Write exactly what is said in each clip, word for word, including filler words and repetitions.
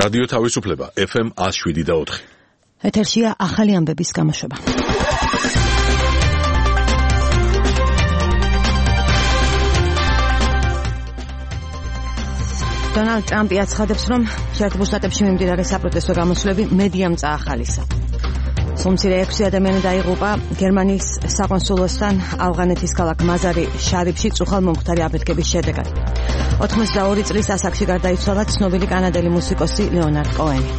რადიო თავისუფლება ეფ ემ one oh seven და four. ეთერშია ახალი ამბების გამოშვება. დონალდ ტრამპი აცხადებს, რომ შეერთებულ შტატებში მიმდინარე საპროტესტო გამოსვლები მედიამ წაახალისა. სომცირე ექვსი ადამიანი დაიღუპა გერმანიის საკონსულოსთან ავღანეთის ქალაქ მაზარი შარიფში წუხალმომხდარი აფეთქების შედეგად. ოცდაორი წლის ასაკში გარდაიცვალა ცნობილი კანადელი მუსიკოსი ლეონარდ კოენი.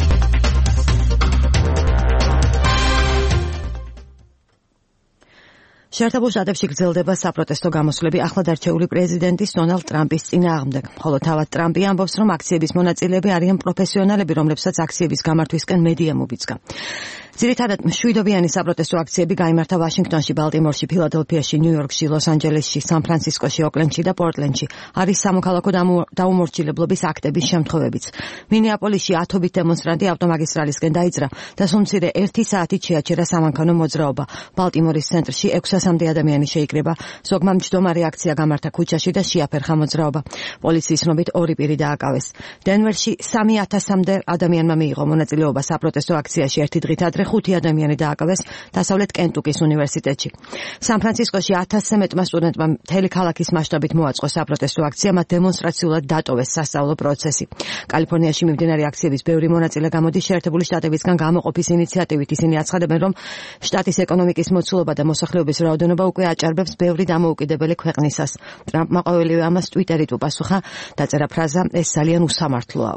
შეერთებულ შტატებში გრძელდება საპროტესტო გამოსვლები ახლად არჩეული პრეზიდენტის დონალდ ტრამპის წინააღმდეგ. ხოლო თავად ტრამპი ამბობს, რომ აქციების მონაწილეები არიან პროფესიონალები, რომლებსაც აქციების გამართვისკენ მედია მობიძგა. ძირითადად მშვიდობიანი საპროტესტო აქციები გაიმართა ვაშინგტონში, ბალტიმორში, ფილადელფიაში, ნიუ-იორკში, ლოს-ანჯელესში, სან-ფრანცისკოში, ოკლენდში და პორტლენდში. არის სამოქალაქო დაუმორჩილებლობის აქტების შემთხვევებიც. მინეაპოლისში ათობით დემონსტრანტი ავტომაგისტრალისკენ დაიძრა და სულ მცირე ერთი საათით შეაჩერა სამანქანო მოძრაობა. ბალტიმორის ცენტრში ექვსასამდე ადამიანი შეიკრიბა, ზოგმა მჯდომარე აქცია გამართა ქუჩაში და შეაფერხა მოძრაობა. პოლიციის ცნობით ორი პირი დააკავეს. დენვერში სამი ათასამდე ადამიანმა მიიღო მონაწილეობა საპროტესტო აქციაში, ერთი დღით ადრე ხუთი ადამიანი დააკავეს დასავლეთ კენტუკის უნივერსიტეტში. სან-ფრანცისკოში ათასზე მეტმა სტუდენტმა მთელი ქალაქის მასშტაბით მოაწყო საპროტესტო აქცია, მათ დემონსტრაციულად დატოვეს სასწავლო პროცესი. კალიფორნიაში მიმდინარე აქციების ბევრი მონაწილე გამოდის შეერთებული შტატებისგან გამოყოფის ინიციატივით. ისინი აცხადებენ, რომ შტატის ეკონომიკის მოცულობა და მოსახლეობის რაოდენობა უკვე აჭარბებს ბევრი დამოუკიდებელი ქვეყნისას. ტრამპმა ყოველივე ამას ტვიტერით უპასუხა, დაწერა ფრაზა „ეს ძალიან უსამართლოა“.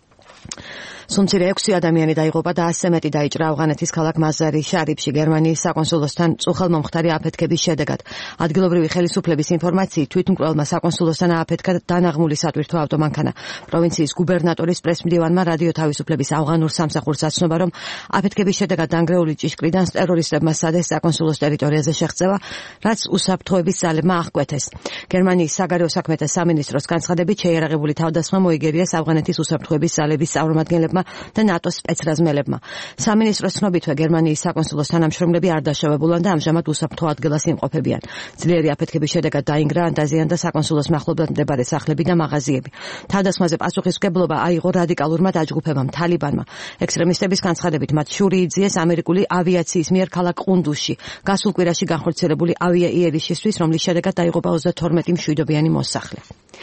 სულ-მცირე ექვსი ადამიანი დაიღუპა და ასზე მეტი დაიჭრა ავღანეთის ქალაქ მაზარი შარიფში გერმანიის საკონსულოსთან წუხალმომხდარი აფეთქების შედეგად. ადგილობრივი ხელისუფლების ინფორმაციით თვითმკვლელმა საკონსულოსთან ააფეთქა დანაღმული სატვირთო ავტომანქანა. პროვინციის გუბერნატორის პრესმდივანმა რადიო თავისუფლების ავღანურ სამსახურს აცნობა, რომ აფეთქების შედეგად დანგრეული ჭიშკრიდან ტერორისტებმა სადეს საკონსულოს ტერიტორიაზე შეღწევა, რაც უსაფრთხოების ძალებმა აღკვეთეს. გერმანიის საგარეო საქმეთა სამინისტროს განცხადებით შეიარაღებული თავდასხმა მოიგერიეს ავღანეთის უსაფრთხოების ძალების წარმომადგენლებმა და ნატოს სპეცრაზმელებმა. სამინისტროს ცნობითვე გერმანიის საკონსულოს თანამშრომლები არ დაშავებულან და ამჟამად უსაფრთხო ადგილას იმყოფებიან. ძლიერი აფეთქების შედეგად დაინგრა ან დაზიანდა საკონსულოს მახლობლად მდებარე სახლები და მაღაზიები. თავდასხმაზე პასუხისმგებლობა აიღო რადიკალურმა დაჯგუფებამ თალიბანმა. ექსტრემისტების განცხადებით მათ შური იძიეს ამერიკული ავიაციის მიერ ქალაქ ყუნდუსში გასულ კვირაში განხორციელებული ავიაიერიშისთვის, რომლის შედეგად დაიღუპა ოცდათორმეტი მშვიდობიანი მოსახლე.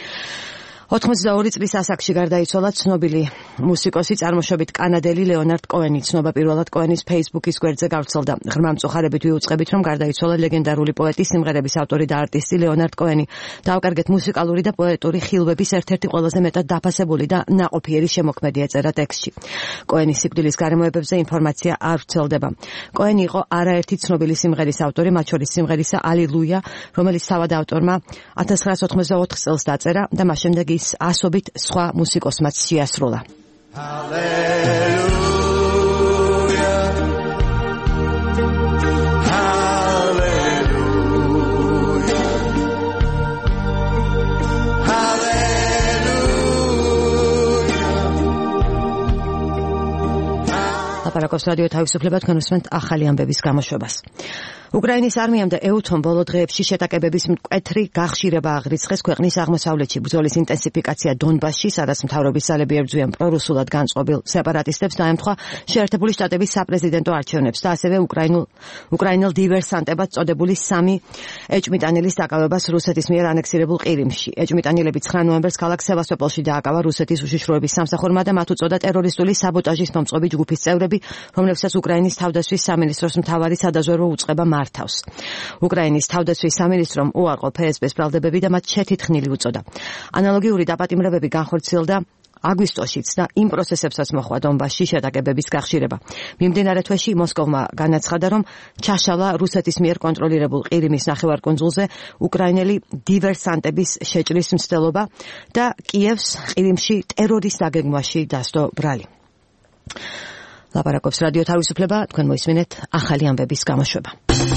ოცდაორი წლის ასაკში გარდაიცვალა ცნობილი მუსიკოსი, წარმოშობით კანადელი ლეონარდ კოენი. ცნობა პირველად კოენის ფეისბუქის გვერდზე გავრცელდა. ღრმა მწუხარებით ვიუწყებით, რომ გარდაიცვალა ლეგენდარული პოეტი, სიმღერების ავტორი და არტისტი ლეონარდ კოენი. დავკარგეთ მუსიკალური და პოეტური ხილვების ერთ-ერთი ყველაზე მეტად დაფასებული და ნაყოფიერი შემოქმედი, ეწერა ტექსტში. კოენის სიკვდილის გარემოებებზე ინფორმაცია არ ვრცელდება. კოენი იყო არაერთი ცნობილი სიმღერის ავტორი, მათ შორის სიმღერისა ალილუია, რომელიც თავად ავტორმა ათას ცხრაასი ოცდაოთხ წელს დაწერა და მას შემდეგ ის ასობით სხვა მუსიკოსმაც შეასრულა. ლაპარაკობს რადიო თავისუფლება, თქვენ უსმენთ ახალი ამბების გამოშვებას. უკრაინის არმიამ და ეუთომ ბოლო დღეებში შეტაკებების მკვეთრი გახშირება აღრიცხეს ქვეყნის აღმოსავლეთში. ბრძოლის ინტენსიფიკაცია დონბასში, სადაც მთავრობის ძალები ებრძვიან პრორუსულად განწყობილ სეპარატისტებს, დაემთხვა შეერთებული შტატების საპრეზიდენტო არჩევნებს და ასევე უკრაინულ უკრაინელ დივერსანტებად წოდებული სამი ეჭმიტანილის დაკავებას რუსეთის მიერ ანექსირებულ ყირიმში. ეჭმიტანილები ცხრა ნოემბერს ქალაქ სევასტოპოლში დააკავა რუსეთის უშიშროების სამსახურმა და მათ უწოდა ტერორისტული საბოტაჟის მომწყობი ჯგუფის წევრები, რომლებსაც უკრაინის თავდაცვის სამინისტროს მთავარი სადაზვერვო უწყება მართავს. უკრაინის თავდაცვის სამინისტრომ უარყო ფ ეს ბ-ს ბრალდებები და მათ შეთითხნილი უწოდა. ანალოგიური დაპატიმრებები განხორციელდა აგვისტოშიც და იმ პროცესებსაც მოხდა დონბასში შეტაკებების გახშირება. მიმდინარე თვეში მოსკოვმა განაცხადა, რომ ჩაშალა რუსეთის მიერ კონტროლირებულ ყირიმის ნახევარკუნძულზე უკრაინელი დივერსანტების შეჭრის მცდელობა და კიევს ყირიმში ტერორის დაგეგმვაში დასდო ბრალი. ლაპარაკობს რადიო თავისუფლება, თქვენ მოისმინეთ ახალი ამბების გამოშვება.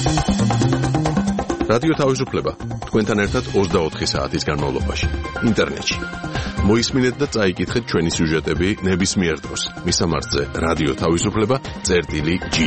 რადიო თავისუფლება, თქვენთან ერთად ოცდაოთხი საათის განმავლობაში, ინტერნეტში. მოისმინეთ და წაიკითხეთ ჩვენი სიუჟეტები ნებისმიერ დროს. მისამართზე რადიო თავისუფლება წერტილი ჯი.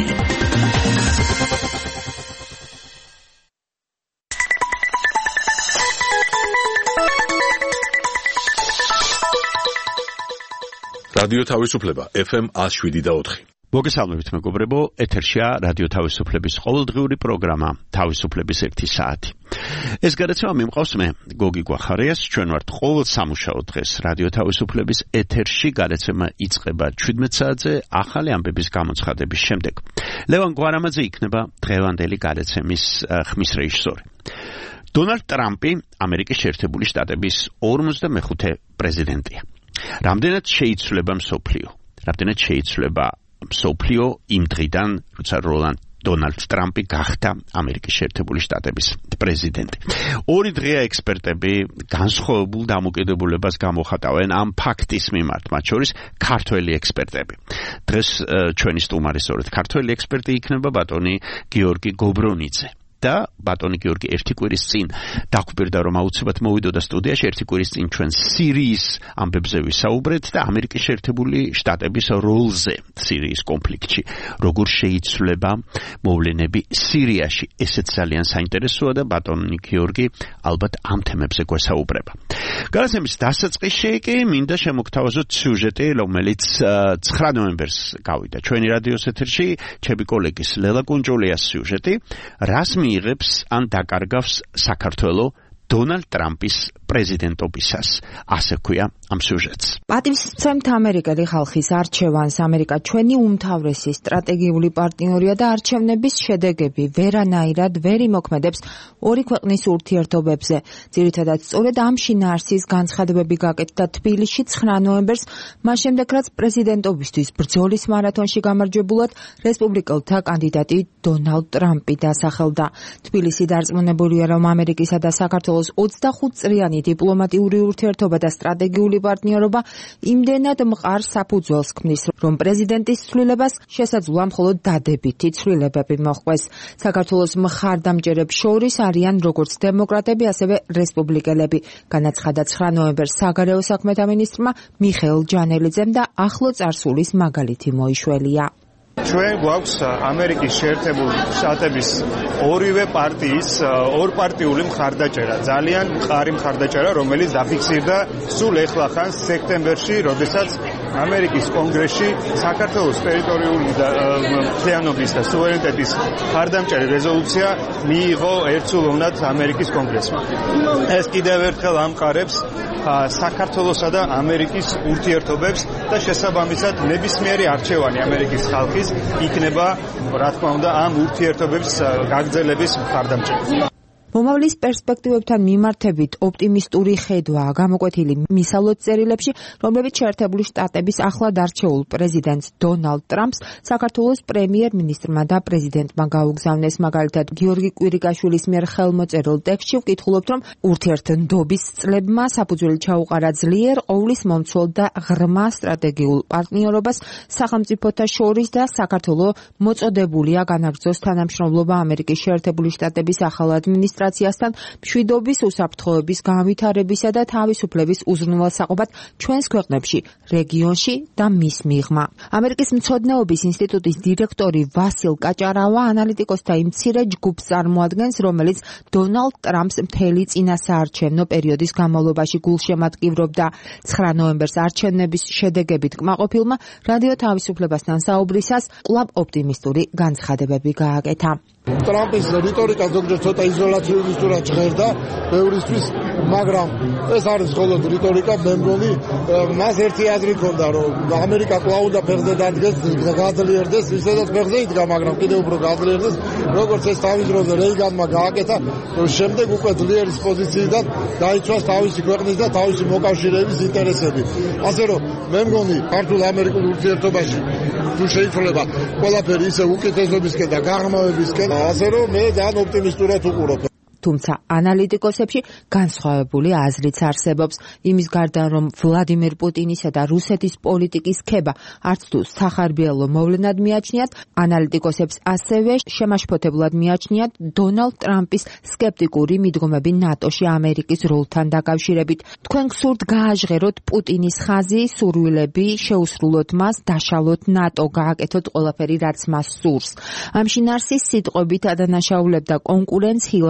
რადიო თავისუფლება ეფ ემ one oh seven და four. მოგესალმებით მეგობრებო, ეთერშია რადიო თავისუფლების ყოველდღიური პროგრამა თავისუფლების ერთი საათი. ეს გადაცემა მიმყავს მე, გოგი გვახარიას, ჩვენ ვართ ყოველ სამუშაო დღეს რადიო თავისუფლების ეთერში, გადაცემა იწყება seventeen საათზე ახალი ამბების გამოცხადების შემდეგ. ლევან გვარამაძე იქნება დღევანდელი გადაცემის ხმის რეჟისორი. დონალდ ტრამპი ამერიკის შეერთებული შტატების forty-five პრეზიდენტია. რამდენად შეიცვლება მსოფლიო? რამდენად შეიცვლება მსოფლიო იმ დღიდან, როცა როლანდ დონალდ ტრამპი გახდა ამერიკის შეერთებული შტატების პრეზიდენტი. ორი დღეა ექსპერტები განსხვავებულ დამოკიდებულებას გამოხატავენ ამ ფაქტის მიმართ, მათ შორის ქართველი ექსპერტები. დღეს ჩვენი სტუმარი სწორედ ქართველი ექსპერტი იქნება ბატონი გიორგი გობრონიძე. და ბატონი გიორგი ერთი კვირის წინ დაგვბერდა რომ აუცილებლად მოვიდოდა სტუდიაში, ერთი კვირის წინ ჩვენ სირიის ამბებზე ვისაუბრეთ და ამერიკის შეერთებული შტატების როლზე სირიის კონფლიქტში. როგორ შეიცვლება მოვლენები სირიაში, ესეც ძალიან საინტერესოა და ბატონი გიორგი ალბათ ამ თემებზე გვესაუბრება. გადაცემის დასაწყისში კი მინდა შემოგთავაზოთ სიუჟეტი, რომელიც nine ნოემბერს გავიდა ჩვენი რადიოს ეთერში, ჩემი კოლეგის ლელა კუნჯულიას სიუჟეტი, რას იღებს ან დაკარგავს საქართველო დონალდ ტრამპის პრეზიდენტობისას. ასე ქვია ამ სიუჟეტს. პატივისცემთ ამერიკელი ხალხის არჩევანს. ამერიკა ჩვენი უმთავრესი სტრატეგიული პარტნიორია და არჩევნების შედეგები ვერანაირად ვერ იმოქმედებს ორი ქვეყნის ურთიერთობებზე. ძირითადად სწორედ ამ შინაარსის განცხადებები გაკეთდა თბილისში nine ნოემბერს, მას შემდეგ რაც პრეზიდენტობისთვის ბრძოლის მარათონში გამარჯვებულად რესპუბლიკელთა კანდიდატი დონალდ ტრამპი დასახელდა. თბილისი დარწმუნებულია, რომ ამერიკისა და საქართველოს twenty-five წლიანი დიპლომატიური ურთიერთობა და სტრატეგიული პარტნიორობა იმდენად მყარ საფუძველს ქმნის, რომ პრეზიდენტის ცვლილებას შესაძლოა მხოლოდ დადებითი ცვლილებები მოჰყვეს. საქართველოს მხარდამჭერებს შორის არიან როგორც დემოკრატები, ასევე რესპუბლიკელები, განაცხადა nine ნოემბერს საგარეო საქმეთა მინისტრმა მიხეილ ჯანელიძემ და ახლო წარსულის მაგალითი მოიშველია. ჩვენ გვაქვს ამერიკის შეერთებული შტატების ორივე პარტიის ორპარტიული მხარდაჭერა, ძალიან მყარი მხარდაჭერა, რომელიც დაფიქსირდა სულ ეხლა ხანს სექტემბერში, როდესაც ამერიკის კონგრესში საქართველოს ტერიტორიული მთლიანობის და სუვერენიტეტის მხარდამჭერი რეზოლუცია მიიღო ერთსულოვნად ამერიკის კონგრესმა. ეს კიდევ ერთხელ ამყარებს საქართველოსა და ამერიკის ურთიერთობებს და შესაბამისად ნებისმიერი არჩევანი ამერიკის ხალხის იქნება, რა თქმა უნდა, ამ ურთიერთობების გაგრძელების მხარდამჭერი. მომავლის პერსპექტივებთან მიმართებით ოპტიმისტური ხედვაა გამოკვეთილი მისალოც წერილებში, რომლებიც შეერთებული შტატების ახლად არჩეულ პრეზიდენტს დონალდ ტრამპს საქართველოს პრემიერ-მინისტრმა და პრეზიდენტმა გაუგზავნეს. მაგალითად, გიორგი კვირიკაშვილის მიერ ხელმოწერილ ტექსტში ვკითხულობთ, რომ ურთიერთდობის წლებმა საფუძველი ჩაუყარა ძლიერ, ყოვლის მომცველ და ღრმა სტრატეგიულ პარტნიორობას სახელმწიფოთა შორის და საქართველო მოწოდებულია განაგრძოს თანამშრომლობა ამერიკის შეერთებული შტატების ახალ ადმინისტრაციასთან მშვიდობის უსაფრთხოების განვითარებისა და თავისუფლების უზრუნველსაყოფად ჩვენს ქვეყნებში, რეგიონში და მის მიღმა. ამერიკის მცოდნეობის ინსტიტუტის დირექტორი ვასილ კაჭარავა ანალიტიკოსთა იმ მცირე ჯგუფს წარმოადგენს, რომელიც დონალდ ტრამპს მთელი წინასაარჩევნო პერიოდის განმავლობაში გულშემატკივრობდა. nine ნოემბერს არჩევნების შედეგებით კმაყოფილმა რადიო თავისუფლებასთან საუბრისას კვლავ ოპტიმისტური განცხადებები გააკეთა. ტრამპის რიტორიკა ზოგჯერ ცოტა იზოლაციონისტურად ჟღერდა ბევრისთვის, მაგრამ ეს არის მხოლოდ რიტორიკა. მე მგონი მას ერთი აზრი ჰქონდა, რომ ამერიკა კვლავ უნდა ფეხზე დადგეს, გაძლიერდეს, ისედაც ფეხზე იდგა, მაგრამ კიდევ უფრო გაძლიერდეს, როგორც ეს თავის დროზე რეიგანმა გააკეთა, შემდეგ უკვე ძლიერის პოზიციიდან დაიცვას თავისი ქვეყნის და თავისი მოკავშირეების ინტერესები. ასე რომ მე მგონი ქართულ-ამერიკულ ურთიერთობაში თუ შეიძლება ყველაფერი ისე უკეთესობისკენ და გაღრმავებისკენ, ასე რომ მე ძალიან ოპტიმისტურად ვუყურებ. თუმცა ანალიტიკოსებში განსხვავებული აზრიც არსებობს. იმის გარდა, რომ ვლადიმერ პუტინისა და რუსეთის პოლიტიკის ქება არც თუ სახარბიელო მოვლენად მიაჩნიათ, ანალიტიკოსებს ასევე შემაშფოთებლად მიაჩნიათ დონალდ ტრამპის სკეპტიკური მიდგომები ნატოში ამერიკის როლთან დაკავშირებით. თქვენ გსურთ გააჟღეროთ პუტინის ხაზი, სურვილები, შეუსრულოთ მას, დაშალოთ ნატო, გააკეთოთ ყველაფერი, რაც მას სურს. ამ შინაარსის სიტყვებით ადანაშაულებდა კონკურენტს ჰილარი კლინტონი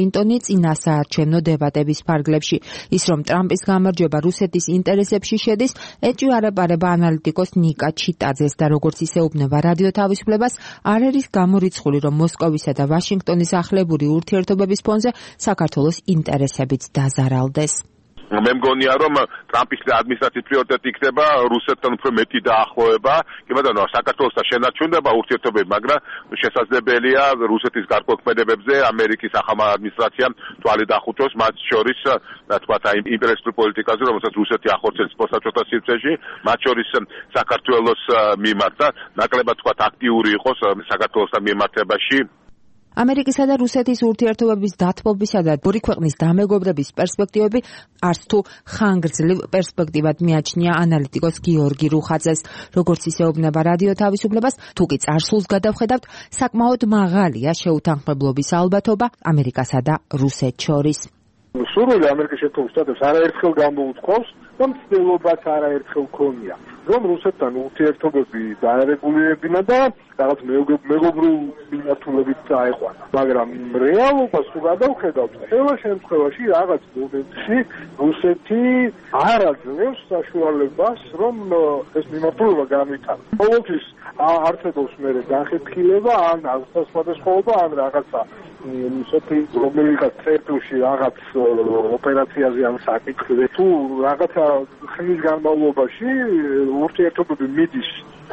ვაშინგტონი წინასაარჩევნო დებატების ფარგლებში. ის რომ ტრამპის გამარჯვება რუსეთის ინტერესებში შედის, ეჭვი-არაპარება ანალიტიკოს ნიკა ჩიტაძეს და როგორც ისეუბნება რადიო თავისუფლებას, არ არის გამორიცხული, რომ მოსკოვისა და ვაშინგტონის ახლებური ურთიერთობების ფონზე საქართველოს ინტერესებიც დაზარალდეს. მე მგონია რომ ტრამპის ადმინისტრაციის პრიორიტეტი იქნება რუსეთთან უფრო მეტი დაახლოება, კი ბატონო, საქართველოსთან შენარჩუნება ურთიერთობები, მაგრამ შესაძლებელია რუსეთის გარკვეულქმედებებზე ამერიკის ახალმა ადმინისტრაციამ თვალი დახუჭოს, მათ შორის თქვათ აი იმპერიალისტურ პოლიტიკაზე, რომელსაც რუსეთი ახორციელებს სპორტსაჩვეთა სივრცეში, მათ შორის საქართველოს მიმართ და ნაკლებად თქვათ აქტიური იყოს საქართველოსთან მიმართებაში. ამერიკისა და რუსეთის ურთიერთობების დათბობისა და ორი ქვეყნის დამეგობრების პერსპექტივები არც თუ ხანგრძლივ პერსპექტივად მიაჩნია ანალიტიკოს გიორგი რუხაძეს. როგორც ისეუბნება რადიო თავისუფლებას, თუ კი წარსულს გადავხედავთ, საკმაოდ მაღალია შეუთანხმებლობის ალბათობა ამერიკასა და რუსეთს შორის. სურვილი ამერიკის შეერთებულ შტატებს არაერთხელ გამოუთქვავს და მცდელობაც არაერთხელ ქონია, რომ რუსეთთან ურთიერთობები დაერეგულირებინა და რაღაც მეგობრულ მიმართულებით წაეყვანა. მაგრამ რეალობას თუ გადავხედავთ, ყველა შემთხვევაში რაღაც მომენტში რუსეთი არ აძლევს საშუალებას, რომ ეს მიმართულება განვითარდეს. ყოველთვის არსებობს მერე განხეთქილება, ან სხვადასხვაობა, ან რაღაცა რუსეთი რომელიღაც წერტილში რაღაც ოპერაციაზე ან საკითხზე თუ რაღაცა ხნის განმავლობაში ურთიერთობები მიდის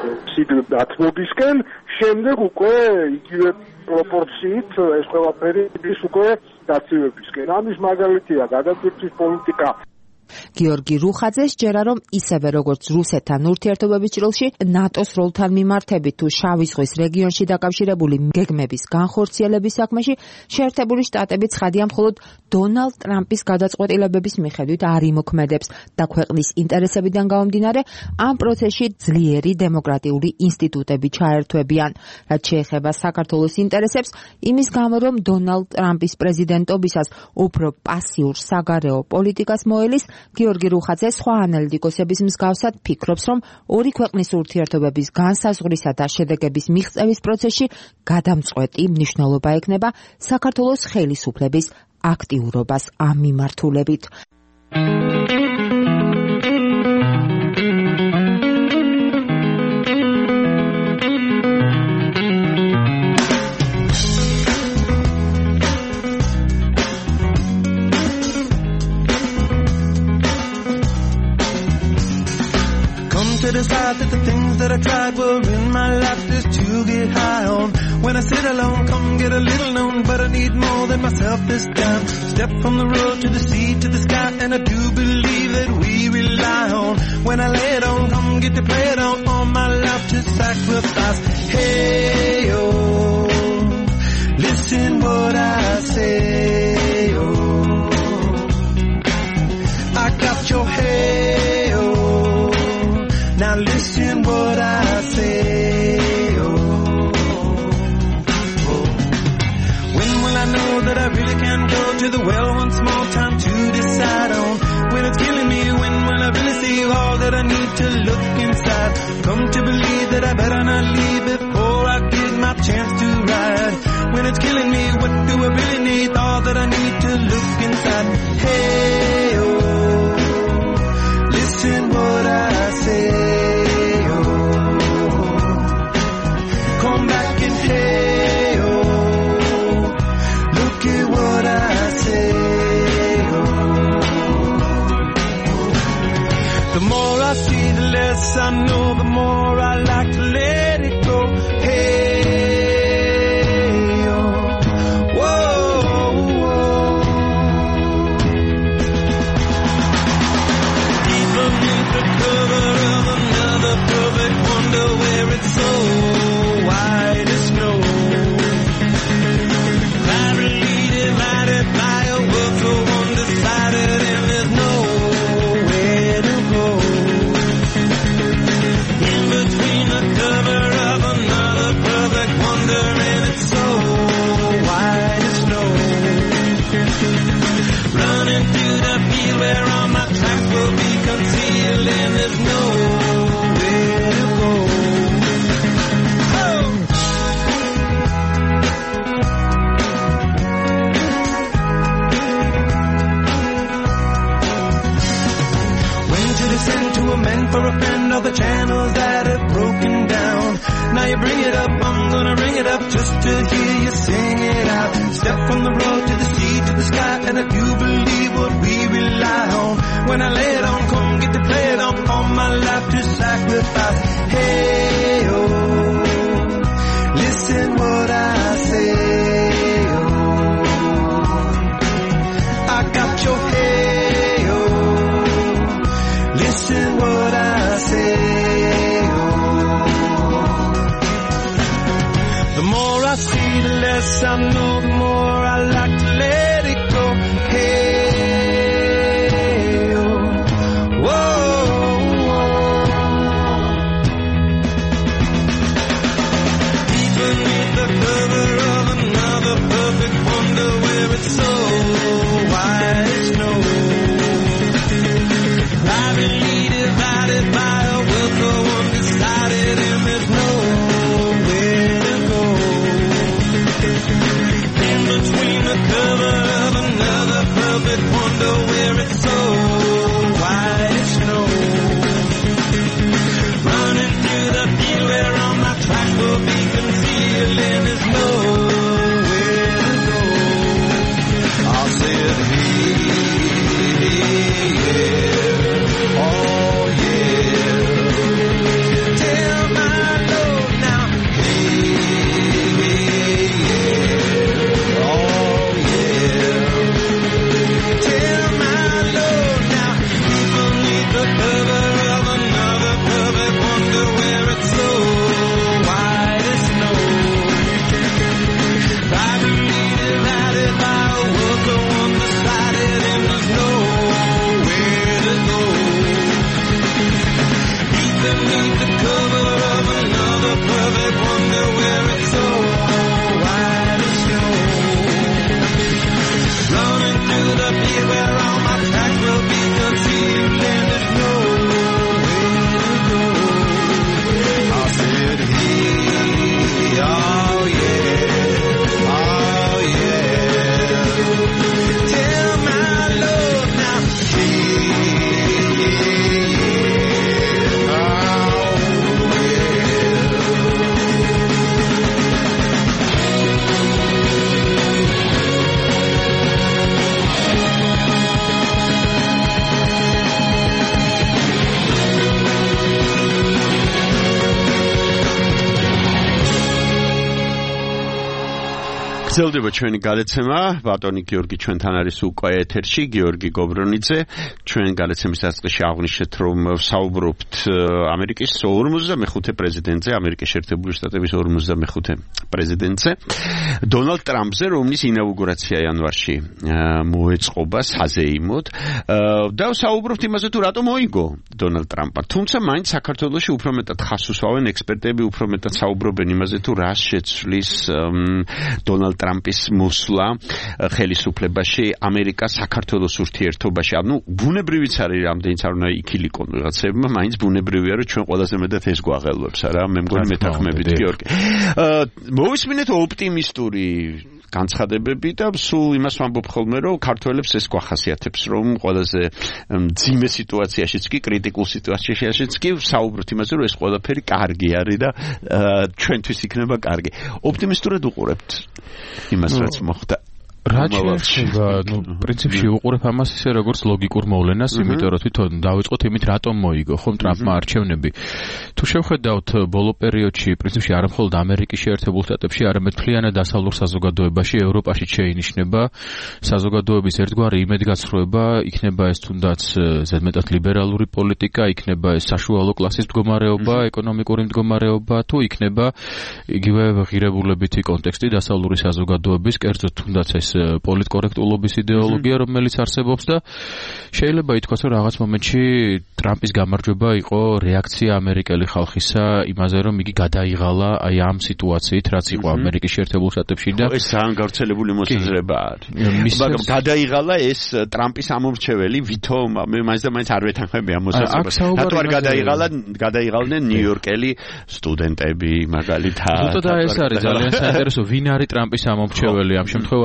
სიდათბობისკენ, შემდეგ უკვე იგივე პროპორციით ეს ყველაფერი ის უკვე დაცივებისკენ. ამის მაგალითია გადაკვეთის პოლიტიკა. გიორგი რუხაძე სჯერა, რომ ისევე როგორც რუსეთთან ურთიერთობების ჭრილში, ნატოს როლთან მიმართებით თუ შავი ზღვის რეგიონში დაკავშირებული გეგმების განხორციელების საქმეში, შეერთებული შტატები ცხადია მხოლოდ დონალდ ტრამპის გადაწყვეტილებების მიხედვით არ იმოქმედებს და ქვეყნის ინტერესებიდან გამომდინარე, ამ პროცესში ძლიერი დემოკრატიული ინსტიტუტები ჩაერთვებიან. რაც შეეხება საქართველოს ინტერესებს, იმის გამო, რომ დონალდ ტრამპის პრეზიდენტობისას უფრო პასიურ საგარეო პოლიტიკას მოელის, გიორგი რუხაძე სხვა ანალიტიკოსების მსგავსად ფიქრობს, რომ ორი ქვეყნის ურთიერთობების განსაზღვრისა და შედეგების მიღწევის პროცესში გადამწყვეტი მნიშვნელობა ექნება საქართველოს ხელისუფლების აქტიურობას ამ მიმართულებით. Decide that the things that I tried were in my life just to get high on. When I sit alone, come get a little known, but I need more than myself this time. Step from the road to the sea to the sky, and I do believe that we rely on. When I lay it on, come get to play it on, all my life to sacrifice. Hey, oh, listen what I say, oh, I got your hey, oh. Now listen what I say, oh, oh. When will I know that I really can go to the well once more? Time to decide on. When it's killing me, when will I really see all that I need to look inside? Come to believe that I better not leave before I get my chance to ride. When it's killing me, what do I really need? All that I need to look inside. Hey, oh, listen what I say. Hey, oh, look at what I say, oh. The more I see, the less I know, the more I like to let it go. Hey, oh, whoa, whoa. Deep beneath the cover of another perfect wonder where it's so wide as snow. Clarity divided by a world so undecided, and there's nowhere to go. In between the cover of another perfect wonder, and it's so wide as snow. Running through the field where all my tracks will be concealed, and there's nowhere to go. sky, and if you believe what we rely on, when I lay it on, come get to play it on, all my life to sacrifice. Hey, oh, listen what I say, oh, I got your hey, oh, listen what I say, oh. The more I see, the less I know, the more I like to let it go. Hey, oh, whoa, whoa. Deep beneath the cover of another perfect wonder where it's so white snow, privately divided by a will go undecided, and there's nowhere to go. In between the cover of another perfect wonder where it's so white snow, running through the field where all my tracks will be concealed, and there's nowhere to go. I said, hey, yeah, oh yeah, tell my Lord now, hey, yeah, oh yeah, tell my Lord now, deep beneath the cover of another perfect wonder where it's so white as snow, privately divided by a world so undecided, and there's nowhere to go. Deep beneath the cover of another perfect wonder where it's so white as snow, running through the field where all my tracks will be concealed, and there's nowhere to go. I said, hey, oh yeah, oh yeah, tell my Lord now, hey, yeah, oh გრძელდება ჩვენი გადაცემა. ბატონი გიორგი ჩვენთან არის უკვე ეთერში. გიორგი გობრონიძე, ჩვენ გადაცემის დასაწყისში აღნიშნეთ, რომ ვსაუბრობთ ამერიკის ორმოცდამეხუთე პრეზიდენტზე, ამერიკის შეერთებული შტატების ორმოცდამეხუთე პრეზიდენტზე, დონალდ ტრამპზე, რომლის ინაუგურაცია იანვარში მოეწყობა საზეიმოდ. და ვსაუბრობთ იმაზე, თუ რატომ მოიგო დონალდ ტრამპმა. თუმცა მაინც საქართველოში უფრო მეტად ხას უსვავენ ექსპერტები, უფრო მეტად საუბრობენ იმაზე, თუ რას შეცვლის დონალდ ტრამპის მოსვლა ხელისუფლებაში ამერიკა საქართველოს ურთიერთობაში. ანუ ბუნებრივიც არის რამდენიც არ უნდა იქილიკონ რაღაცებმა, მაინც ბუნებრივია რომ ჩვენ ყველაზე მეტად ეს გვაღელვებს არა, მე მგონი მეთანხმებით გიორგი. მოვისმინეთ ოპტიმისტური განცხადებები და სულ იმას ვამბობ ხოლმე, რომ ქართველებს ეს გვახასიათებს, რომ ყველაზე მძიმე სიტუაციაშიც კი, კრიტიკულ სიტუაციაშიც კი ვსაუბრობთ იმაზე, რომ ეს ყველაფერი კარგი არის და ჩვენთვის იქნება კარგი. ოპტიმისტურად უყურებთ იმას, რაც მოხდა. რაც შეეხება, ну, პრინციპში უყურებ ამას ისე როგორც ლოგიკურ მოვლენას, იმიტომ რომ თვითონ დავიწყოთ იმით, რატომ მოიგო, ხომ ტრამპმა არჩევნები. თუ შევხედავთ ბოლო პერიოდში, პრინციპში არა მხოლოდ ამერიკის შეერთებულ შტატებში, არამედ მთლიანად დასავლურ საზოგადოებაში, ევროპაში შეინიშნება საზოგადოების ერთგვარი იმედგაცრუება, იქნება ეს თუნდაც ზედმეტად ლიბერალური პოლიტიკა, იქნება ეს საშუალო კლასის მდგომარეობა, ეკონომიკური მდგომარეობა, თუ იქნება იგივე ღირებულებითი კონტექსტი დასავლური საზოგადოების, კერძოდ თუნდაც ეს პოლიტკორექტულობის იდეოლოგია, რომელიც არსებობს და შეიძლება ითქვას, რომ რაღაც მომენტში ტრამპის გამარჯვება იყო რეაქცია ამერიკელი ხალხისა იმაზე, რომ იგი გადაიღალა აი ამ სიტუაციით, რაც იყო ამერიკის შეერთებულ შტატებში და ეს ძალიან გავრცელებული მოსაზრება არის. მაგრამ გადაიღალა ეს ტრამპის ამორჩეველი ვითო მე მაინც და მაინც არ ვეთანხმები ამ მოსაზრებას. რატო არ გადაიღალა გადაიღალდნენ ნიუ-იორკელი სტუდენტები მაგალითად. ზუსტად ეს არის ძალიან საინტერესო, ვინ არის ტრამპის ამორჩეველი ამ შემთხვევაში, იმიტომ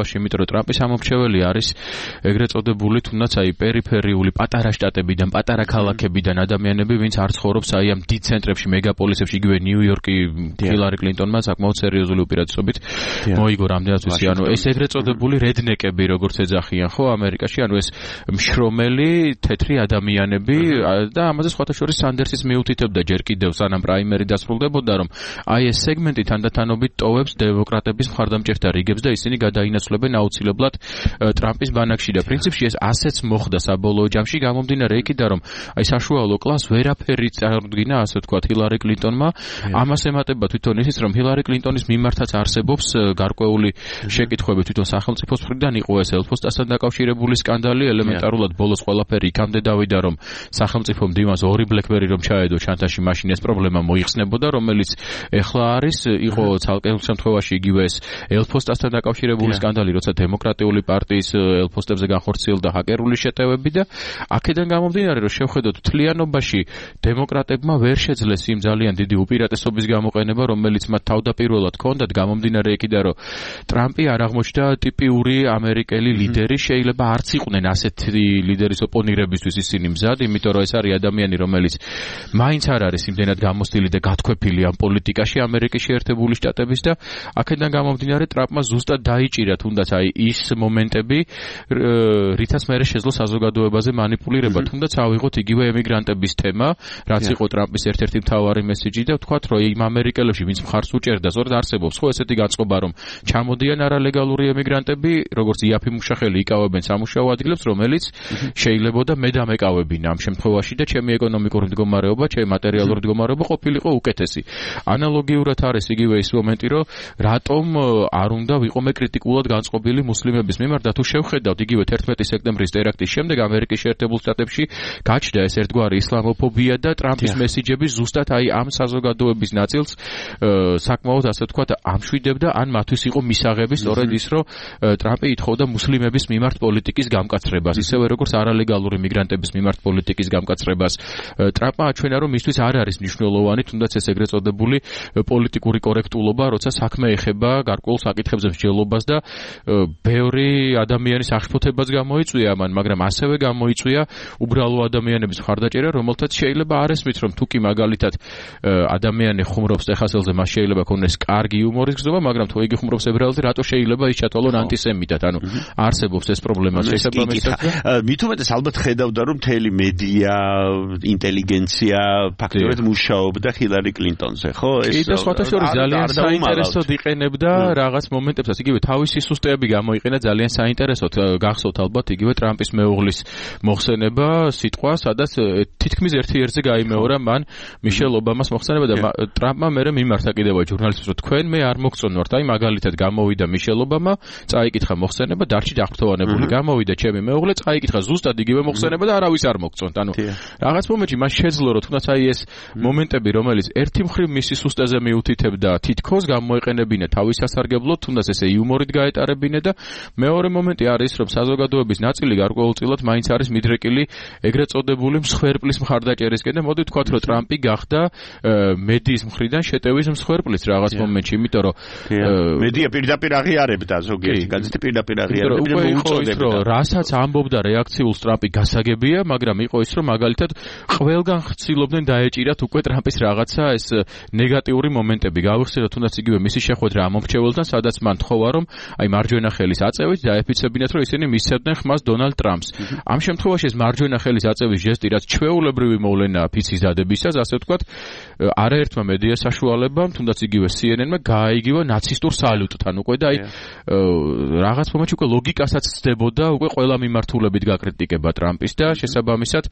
რომ ტრამპის ამომრჩეველი არის ეგრეთ წოდებული თუნდაც აი პერიფერიული პატარა შტატებიდან, პატარა ქალაქებიდან ადამიანები, ვინც არ ცხოვრობს აი ამ დიდ ცენტრებში, მეგაპოლისებში, იგივე ნიუ-იორკი ჰილარი კლინტონმა საკმაოდ სერიოზული უპირატესობით მოიგო რამდენად ვიცი, ანუ ეს ეგრეთ წოდებული რედნეკები როგორც ეძახიან ხო ამერიკაში, ანუ ეს მშრომელი თეთრი ადამიანები და ამაზე სხვათა შორის სანდერსის მიუთითებდა ჯერ კიდევ სანამ პრაიმერი დასრულდებოდა, რომ აი ეს სეგმენტი თანდათანობით ტოვებს დემოკრატების მხარდამჭერთა რიგებს და ისინი გადაინაცვლებენ აუცილებლად ტრამპის ბანაკში და პრინციპში ეს ასეც მოხდა საბოლოო ჯამში, გამომდინარე იქიდან, რომ აი საშუალო კლასს ვერაფერი წარუდგინა, ასე ვთქვათ, ჰილარი კლინტონმა. ამას ემატება თვითონ ისიც, რომ ჰილარი კლინტონის მიმართაც არსებობს გარკვეული შეკითხვები თვითონ სახელმწიფოს მხრიდან, იყო ეს ელფოსტასთან დაკავშირებული სკანდალი, ელემენტარულად ბოლოს ყველაფერი იქამდე დავიდა, რომ სახელმწიფო მდივანს ორი ბლექბერი რომ ჩაედო ჩანთაში, მაშინ ეს პრობლემა მოიხსნებოდა, რომელიც ეხლა არის, იყო ცალკე შემთხვევაში იგივე ეს ელფოსტასთან დაკავშირებული სკანდალი, როცა დემოკრატიული პარტიის ელფოსტებზე განხორციელდა ჰაკერული შეტევები და აქედან გამომდინარე, რომ შევხედოთ მთლიანობაში დემოკრატებმა ვერ შეძლეს იმ ძალიან დიდი უპირატესობის გამოყენება, რომელიც მათ თავდაპირველად ჰქონდათ, გამომდინარე იქიდან, რომ ტრამპი არ აღმოჩნდა ტიპიური ამერიკელი ლიდერი, შეიძლება არც იყვნენ ასეთი ლიდერის ოპონირებისთვის ისინი მზად, იმიტომ რომ ეს არის ადამიანი, რომელიც მაინც არ არის იმდენად გამოსტილი და გათქვეფილი ამ პოლიტიკაში ამერიკის შეერთებული შტატების და აქედან გამომდინარე ტრამპმა ზუსტად დაიჭირა თუნდაც აი ის მომენტები, რითაც მერე შეძლო საზოგადოებაზე მანიპულირება, თუნდაც ავიღოთ იგივე ემიგრანტების თემა, რაც იყო ტრამპის ერთ-ერთი მთავარი მესიჯი და ვთქვათ, რომ იმ ამერიკელებში, ვინც მხარს უჭერდა, სწორედ არსებობს ხო ესეთი განწყობა, რომ ჩამოდიან არალეგალური ემიგრანტები, როგორც იაფი მუშახელი იკავებენ სამუშაო ადგილებს, რომელიც შეიძლებოდა მე დამეკავებინა ამ შემთხვევაში და ჩემი ეკონომიკური მდგომარეობა, ჩემი მატერიალური მდგომარეობა ყოფილიყო უკეთესი. ანალოგიურად არის იგივე ის მომენტი, რომ რატომ არ უნდა ვიყომე კრიტიკულად განწყობილი მუსლიმების მიმართ და თუ შევხედავთ იგივე თერთმეტი სექტემბრის ტერაქტის შემდეგ ამერიკის შეერთებულ შტატებში გაჩნდა ეს ერთგვარი ისლამოფობია და ტრამპის მესიჯები ზუსტად აი ამ საზოგადოების ნაწილს საკმაოდ ასე ვთქვათ ამშვიდებდა, ან მათთვის იყო მისაღები სწორედ ის, რომ ტრამპი ითხოვდა მუსლიმების მიმართ პოლიტიკის გამკაცრებას, ისევე როგორც არალეგალური მიგრანტების მიმართ პოლიტიკის გამკაცრებას. ტრამპმა აჩვენა, რომ მისთვის არ არის მნიშვნელოვანი თუნდაც ეს ეგრეთ წოდებული პოლიტიკური კორექტულობა, როცა საქმე ეხება გარკვეულ საკითხებზე მსჯელობას და ბევრი ადამიანის აღშფოთებაც გამოიწვია ამან, მაგრამ ასევე გამოიწვია უბრალო ადამიანების მხარდაჭერა, რომელთაც შეიძლება არ ესმით, რომ თუ კი მაგალითად ადამიანი ხუმრობს ტეხასელზე, მას შეიძლება ქონდეს კარგი იუმორის გზნობა, მაგრამ თუ იგი ხუმრობს ებრაელზე, რატო შეიძლება ის ჩათვალონ ანტისემიტად? ანუ არსებობს ეს პრობლემა შესაბამისად. მით უმეტეს ალბათ ხედავდა, რომ მთელი მედია, ინტელიგენცია ფაქტობრივად მუშაობდა ჰილარი კლინტონზე, ხო? ეს კი და სხვათა შორის ძალიან საინტერესოდ იყენებდა რაღაც მომენტებსაც, იგივე თავისი სუსტეები გამოიყენა ძალიან საინტერესოდ. გახსოვთ ალბათ იგივე ტრამპის მეუღლის მოხსენება, სიტყვა, სადაც თითქმის ერთი ერთზე გაიმეორა მან მიშელ ობამას მოხსენება და ტრამპმა მერე მიმართა კიდევ ჟურნალისტებს, რომ თქვენ მე არ მოგწონვართ, აი მაგალითად გამოვიდა მიშელ ობამა, წაიკითხა მოხსენება, დარჩი დახრთოვანებული, გამოვიდა ჩემი მეუღლე, წაიკითხა ზუსტად იგივე მოხსენება და არავის არ მოგწონთ. ანუ რაღაც მომენტში მას შეძლო, რომ თუნდაც აი ეს მომენტები, რომელიც ერთი მხრივ მისი სუსტეზე მიუთითებდა, თითქოს გამოეყენებინა თავის სასარგებლოდ, თუნდაც ესე იუმორით გაეტარებინა და მეორე მომენტი არის, რომ საზოგადოების ნაწილი გარკვეულწილად მაინც არის მიდრეკილი ეგრეთ წოდებული მსხვერპლის მხარდაჭერისკენ და მოდი ვთქვათ, რომ ტრამპი გახდა მედიის მხრიდან შეტევის მსხვერპლის რაღაც მომენტში, იმიტომ რომ მედია პირდაპირ აღიარებდა ზოგიერთი გაზეთი პირდაპირ აღიარებდა და მოუწოდებდა, რომ რასაც ამბობდა რეაქციულ ტრამპი გასაგებია, მაგრამ იყო ის, რომ მაგალითად ყველგან ხცილობდნენ დაეჭირათ უკვე ტრამპის რაღაცა ეს ნეგატიური მომენტები. გავიხსენოთ თუნდაც იგივე მისი შეხვედრა ამ მომრჩეველთან, სადაც მან თხოვა, რომ აი მარჯვენა ხელის აწევით დაეფიცებინათ, რომ ისინი მისცემდნენ ხმას დონალდ ტრამპს. ამ შემთხვევაში ეს მარჯვენა ხელის აწევის ჟესტი, რაც ჩვეულებრივი მოვლენაა ფიცის დადებისას, ასე ვთქვათ, არაერთმა მედია საშუალებამ, თუნდაც იგივე C N N-მა გააიგივა ნაცისტურ სალუტთან უკვე და აი რაღაც მომენტში უკვე ლოგიკასაც ცდებოდა, უკვე ყველა მიმართულებით გაკრიტიკება ტრამპის და შესაბამისად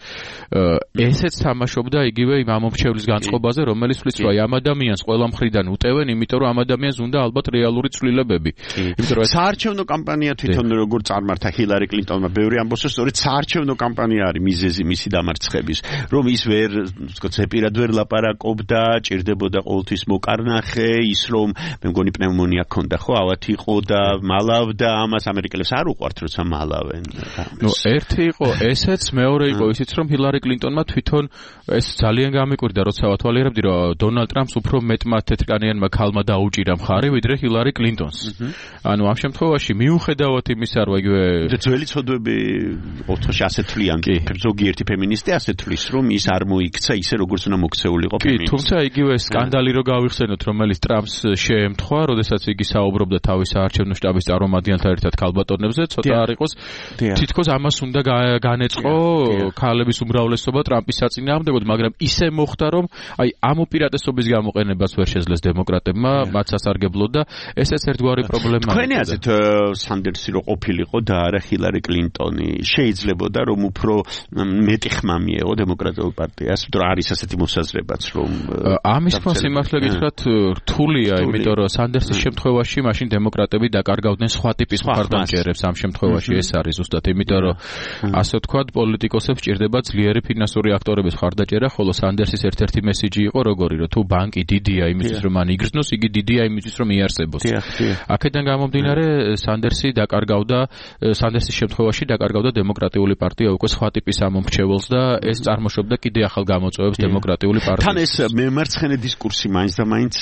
ესეც თამაშობდა იგივე იმ ამომრჩევლის განწყობაზე, რომელიც ვთქვით, რომ აი ამ ადამიანს ყველა მხრიდან უტევენ, იმიტომ რომ ამ ადამიანს უნდა ალბათ რეალური ცვლილებები. იმიტომ რომ საარჩევნო კამპანია თვითონ როგორ წარმართა ჰილარი კლინტონმა, ბევრი ამბობს, რომ სწორედ საარჩევნო კამპანია არის მიზეზი მისი დამარცხების, რომ ის ვერ, ვთქვათ, ზეპირად ვერ ლაპარაკობდა, ჭირდებოდა ყოველთვის მოკარნახე, ის რომ მე მგონი პნევმონია ჰქონდა, ხო, ავად იყო და მალავდა, ამას ამერიკელებს არ უყვართ, როცა მალავენ. ნუ ერთი იყო ესეც, მეორე იყო ისიც, რომ ჰილარი კლინტონმა თვითონ ეს ძალიან გამიკვირდა, როცა ვათვალიერებდი, რომ დონალდ ტრამპს უფრო მეტმა თეთრკანიანმა ქალმა დაუჭირა მხარი, ვიდრე ჰილარი კლინტონს. ანუ ამ შემთხვევაში შემთხვევაში მიუხედავად იმისა, რომ იგივე ძველი ცოდვები ოთხში ასეთ თვლიან, ზოგიერთი ფემინისტი ასეთ თვლის, რომ ის არ მოიქცა ისე როგორც უნდა მოქცეულიყო ფემინისტი. კი, თუმცა იგივე სკანდალი რო გავიხსენოთ, რომელიც ტრამპს შეემთხვა, როდესაც იგი საუბრობდა თავის საარჩევნო შტაბის წარმომადგენელთან ერთად ქალბატონებზე, ცოტა არ იყოს თითქოს ამას უნდა განეწყო ქალების უმრავლესობა ტრამპის საწინააღმდეგოდ, მაგრამ ისე მოხდა, რომ აი ამ უპირატესობის გამოყენებას ვერ შეძლეს დემოკრატებმა, მათ სასარგებლოდ და ესეც ერთგვარი პრობლემაა. თქვენი აზრით სანდერსი რო ყოფილიყო და არა ჰილარი კლინტონი, შეიძლებოდა რომ უფრო მეტი ხმა მიეღო დემოკრატიულ პარტიას, თუ არის ასეთი მოსაზრებაც, რომ ამის თქმა სიმართლე გითხრათ რთულია, იმიტომ რომ სანდერსის შემთხვევაში მაშინ დემოკრატები დაკარგავდნენ სხვა ტიპის მხარდამჭერებს ამ შემთხვევაში ეს არის ზუსტად, იმიტომ რომ ასე ვთქვათ, პოლიტიკოსებს ჭირდება ძლიერი ფინანსური აქტორების მხარდაჭერა, ხოლო სანდერსის ერთ-ერთი მესიჯი იყო როგორი, რომ თუ ბანკი დიდია იმისთვის, რომ მან იგრძნოს, იგი დიდია იმისთვის, რომ იარსებოს. აქედან გამომდინარე, სანდერსი დაკარგავდა, სანდერსის შემთხვევაში დაკარგავდა დემოკრატიული პარტია უკვე სხვა ტიპის ამომრჩეველს და ეს წარმოშობდა კიდე ახალ გამოწვევებს დემოკრატიული პარტიის. თან ეს მემარცხენე დისკურსი მაინც და მაინც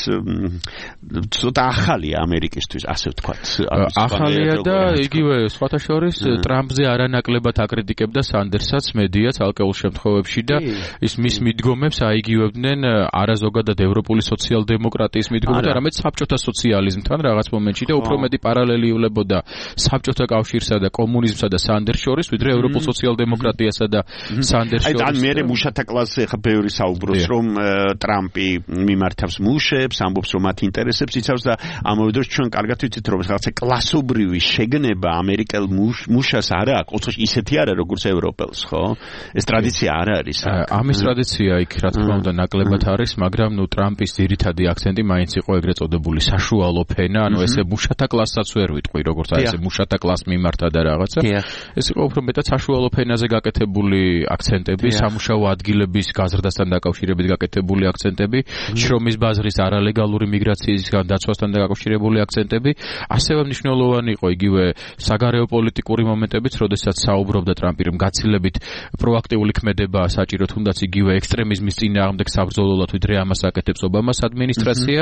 ცოტა ახალია ამერიკისთვის, ასე ვთქვათ. ახალია და იგივე სხვათა შორის ტრამპზე არანაკლებად აკრიტიკებდა სანდერსსაც მედია ცალკეულ შემთხვევებში და ის მის მიდგომებს აიგივებდნენ არა ზოგადად ევროპული სოციალ-დემოკრატიის მიდგომით, არამედ საბჭოთა სოციალიზმთან რაღაც მომენტში და უფრო მეტი პარალელი ივლებოდა საბჭოთა კავშირსა და კომუნიზმსა და სანდერს შორის, ვიდრე ევროპულ სოციალ-დემოკრატიასა და სანდერს შორის. აი, მე მუშათა კლასზე ხა ბევრი საუბრობს, რომ ტრამპი მიმართავს მუშებს, ამბობს, რომ მათ ინტერესებს იცავს და ამავდროულად ჩვენ კარგად ვიცით, რომ რაღაცა კლასობრივი შეგნება ამერიკელ მუშას არა აქვს, ოთხში ისეთი არა, როგორც ევროპელს, ხო? ეს ტრადიცია არ არის. ამის ტრადიცია იქ რა თქმა უნდა ნაკლებად არის, მაგრამ ნუ ტრამპის ძირითადი აქცენტი მაინც იყო ეგრეთ წოდებული საშუალო ფენა, ანუ ესე მუშათა კლასსაც ვერ ვიტყვი, როგორც აი ესე მუშათა კლასს მიმართა და რაღაცა. ეს იყო უფრო მეტად საშუალო ფენაზე გაკეთებული აქცენტები, სამუშაო ადგილების გაზრდასთან დაკავშირებით გაკეთებული აქცენტები, შრომის ბაზრის არალეგალური მიგრაციისგან დაცვასთან დაკავშირებული აქცენტები, ასევე მნიშვნელოვანი იყო იგივე საგარეო პოლიტიკური მომენტებიც, როდესაც საუბრობდა ტრამპი, რომ გაცილებით პროაქტიული ქმედება საჭირო, თუნდაც იგივე ექსტრემიზმის წინააღმდეგ საბრძოლოდ, ვიდრე ამას აკეთებს ობამას ადმინისტრაცია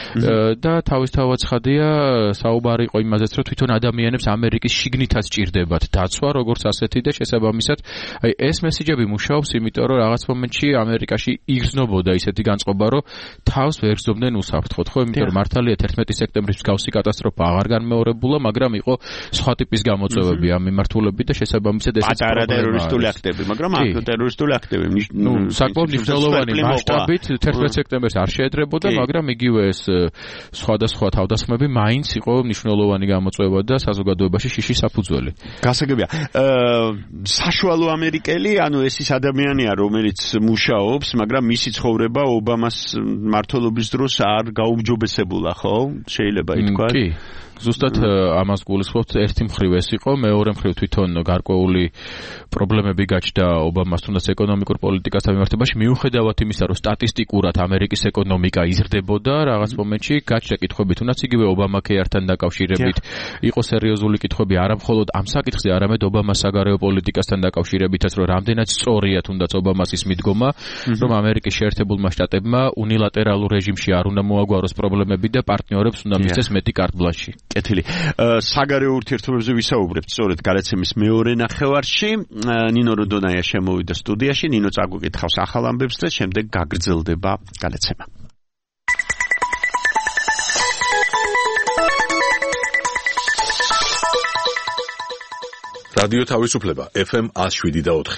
და თავისთავად ცხადია, საუბარი იყო იმაზეც, რომ თვითონ ადამიანებს ამერიკის შიგნითაც ჭირდებათ დაცვა, როგორც ასეთი და შესაბამისად, აი ეს მესიჯები მუშაობს, იმიტომ რომ რაღაც მომენტში ამერიკაში იგრძნობოდა ისეთი განწყობა, რომ თავს ვერ გრძნობდნენ უსაფრთხოდ, ხო, იმიტომ რომ მართალია თერთმეტი სექტემბრის მსგავსი კატასტროფა აღარ განმეორებულა, მაგრამ იყო სხვა ტიპის გამოწვევები ამ მიმართულებით და შესაბამისად ეს პატარა ტერორისტული აქტები, მაგრამ აქ ტერორისტული აქტები, ნუ საკმაოდ მნიშვნელოვანი მასშტაბით თერთმეტი სექტემბერს არ შეედრებოდა, მაგრამ იგივე ეს სხვადასხვა თავდასხმები მაინც იყო მნიშვნელოვანი გამოწვევა და საზოგადოებაში შიში საფუძველი. გასაგებია. საშუალო ამერიკელი, ანუ ეს ის ადამიანია, რომელიც მუშაობს, მაგრამ მისი ცხოვრება ობამას მმართველობის დროს არ გაუმჯობესებულა, ხო? შეიძლება ითქვას. კი. ზუსტად ამას გულისხმობთ, ერთი მხრივ ეს იყო, მეორე მხრივ თვითონ გარკვეული პრობლემები გაჩნდა ობამას თუნდაც ეკონომიკურ პოლიტიკასთან მიმართებაში, მიუხედავად იმისა, რომ სტატისტიკურად ამერიკის ეკონომიკა იზრდებოდა რაღაც მომენტში, გაჩნდა კითხვები თუნდაც იგივე ობამაკეართან დაკავშირებით, იყო სერიოზული კითხვები არა მხოლოდ ამ საკითხზე, არამედ ობამას საგარეო პოლიტიკასთან დაკავშირებითაც, რომ რამდენად სწორია თუნდაც ობამას ის მიდგომა, რომ ამერიკის შეერთებულმა შტატებმა უნილატერალურ რეჟიმში არ უნდა მოაგვაროს პრობლემები და პარტნიორებს უნდა მისცეს მეტი კარт-ბლანში. კეთილი. საგარეო ურთიერთობებზე ვისაუბრებთ სწორედ გადაცემის მეორე ნახევარში. ნინო როდონაია შემოვიდა სტუდიაში, ნინო წაგვიკითხავს ახალ ამბებს და შემდეგ გაგრძელდება გადაცემა. რადიო თავისუფლება ეფ ემ one oh seven და four.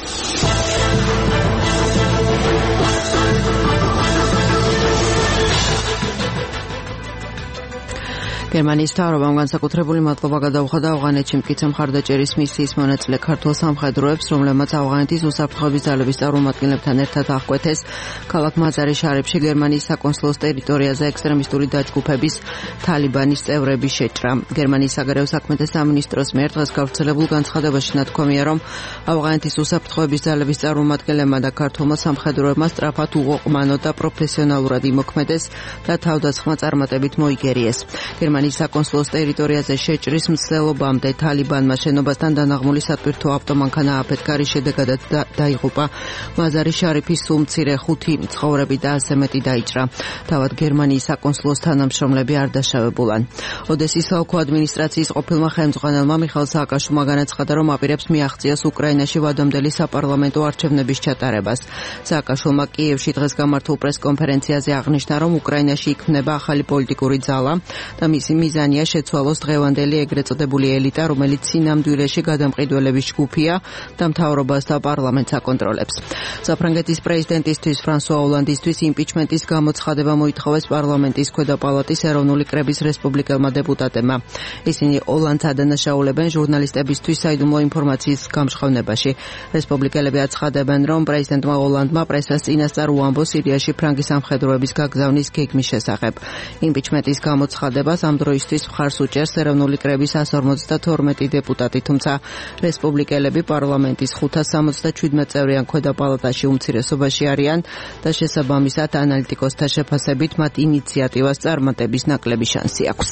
გერმანიის მთავრობამ განსაკუთრებული მადლობა გადაუხადა ავღანეთში მტკიცე მხარდაჭერის მისიის მონაწილე ქართულ სამხედროებს, რომლებმაც ავღანეთის უსაფრთხოების ძალების წარმომადგენლებთან ერთად აღკვეთეს ქალაქ მაზარი შარიფში გერმანიის საკონსულოს ტერიტორიაზე ექსტრემისტული დაჯგუფების თალიბანის წევრების შეჭრა. გერმანიის საგარეო საქმეთა სამინისტროს მიერ დღეს გავრცელებულ განცხადებაში ნათქვამია, რომ ავღანეთის უსაფრთხოების ძალების წარმომადგენლებმა და ქართულმა სამხედროებმა სწრაფად უყოყმანო და პროფესიონალურად იმოქმედეს და თავდასხმა წარმატებით მოიგერიეს. გერმანიის გერმანიის საკონსულოს ტერიტორიაზე შეჭრის მცდელობამდე თალიბანმა შენობასთან დანაღმული სატვირთო ავტომანქანა აფეთქა, რის შედეგადაც დაიღუპა მაზარი შარიფის სულ მცირე ხუთი მცხოვრები და ასე მეტი დაიჭრა. თავად გერმანიის საკონსულოს თანამშრომლები არ დაშავებულან. ოდესის ოლქო ადმინისტრაციის ყოფილმა ხელმძღვანელმა მიხაილ სააკაშვილმა განაცხადა, რომ აპირებს მიაღწიოს უკრაინაში ვადამდელი საპარლამენტო არჩევნების ჩატარებას. სააკაშვილმა კიევში დღეს გამართულ პრესკონფერენციაზე აღნიშნა, რომ უკრაინაში იქმნება ახალი პოლიტიკური ძალა და მისი მიზანია შეცვალოს დღევანდელი ეგრეთ წოდებული ელიტა, რომელიც სინამდვილეში გადამყიდველების ჯგუფია და მთავრობას და პარლამენტს აკონტროლებს. საფრანგეთის პრეზიდენტისთვის ფრანსუა ოლანდისთვის იმპიჩმენტის გამოცხადება მოითხოვეს პარლამენტის ქვედა პალატის ეროვნული კრების რესპუბლიკელმა დეპუტატებმა. ისინი ოლანდს ადანაშაულებენ ჟურნალისტებისთვის საიდუმლო ინფორმაციის გამჟღავნებაში. რესპუბლიკელები აცხადებენ, რომ პრეზიდენტმა ოლანდმა პრესას წინასწარ უამბო სირიაში ფრანგის სამხედროების გაგზავნის გეგმის შესახებ. იმპიჩმენტის გამოცხადებას ამ დროისთვის მხარს უჭერს ეროვნული კრების εκατს ორმოცდათორმეტი დეპუტატი, თუმცა რესპუბლიკელები პარლამენტის ხუთას სამოცდაჩვიდმეტ წევრიან ქვედა პალატაში უმცირესობაში არიან და შესაბამისად ანალიტიკოსთა შეფასებით მათ ინიციატივას წარმატების ნაკლები შანსი აქვს.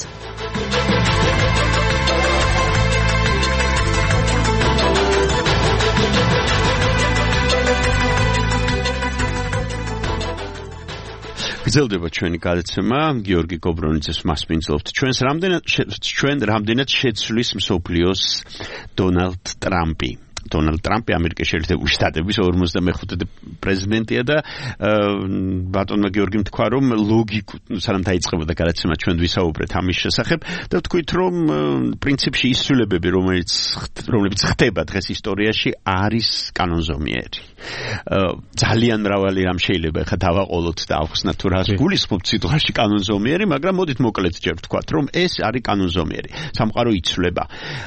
გრძელდება ჩვენი გადაცემა, გიორგი გობრონიძეს მასპინძლობთ. ჩვენს რამდენად ჩვენ რამდენად შეცვლის მსოფლიოს დონალდ ტრამპი. დონალდ ტრამპი ამერიკის შეერთებული შტატების ორმოცდამეხუთე პრეზიდენტია და ბატონმა გიორგიმ თქვა, რომ ლოგიკურ სანამ დაიწყებოდა გადაცემა ჩვენ ვისაუბრეთ ამის შესახებ და ვთქვით, რომ პრინციპში ის ცვლილებები, რომელიც რომლებიც ხდება დღეს ისტორიაში, არის კანონზომიერი. ძალიან მრავალი რამ შეიძლება ხა დავაყოლოთ და ავხსნათ თუ რას გულისხმობთ სიტყვაში კანონზომიერი, მაგრამ მოდით მოკლედ ჯერ ვთქვათ, რომ ეს არის კანონზომიერი. სამყარო იცვლება.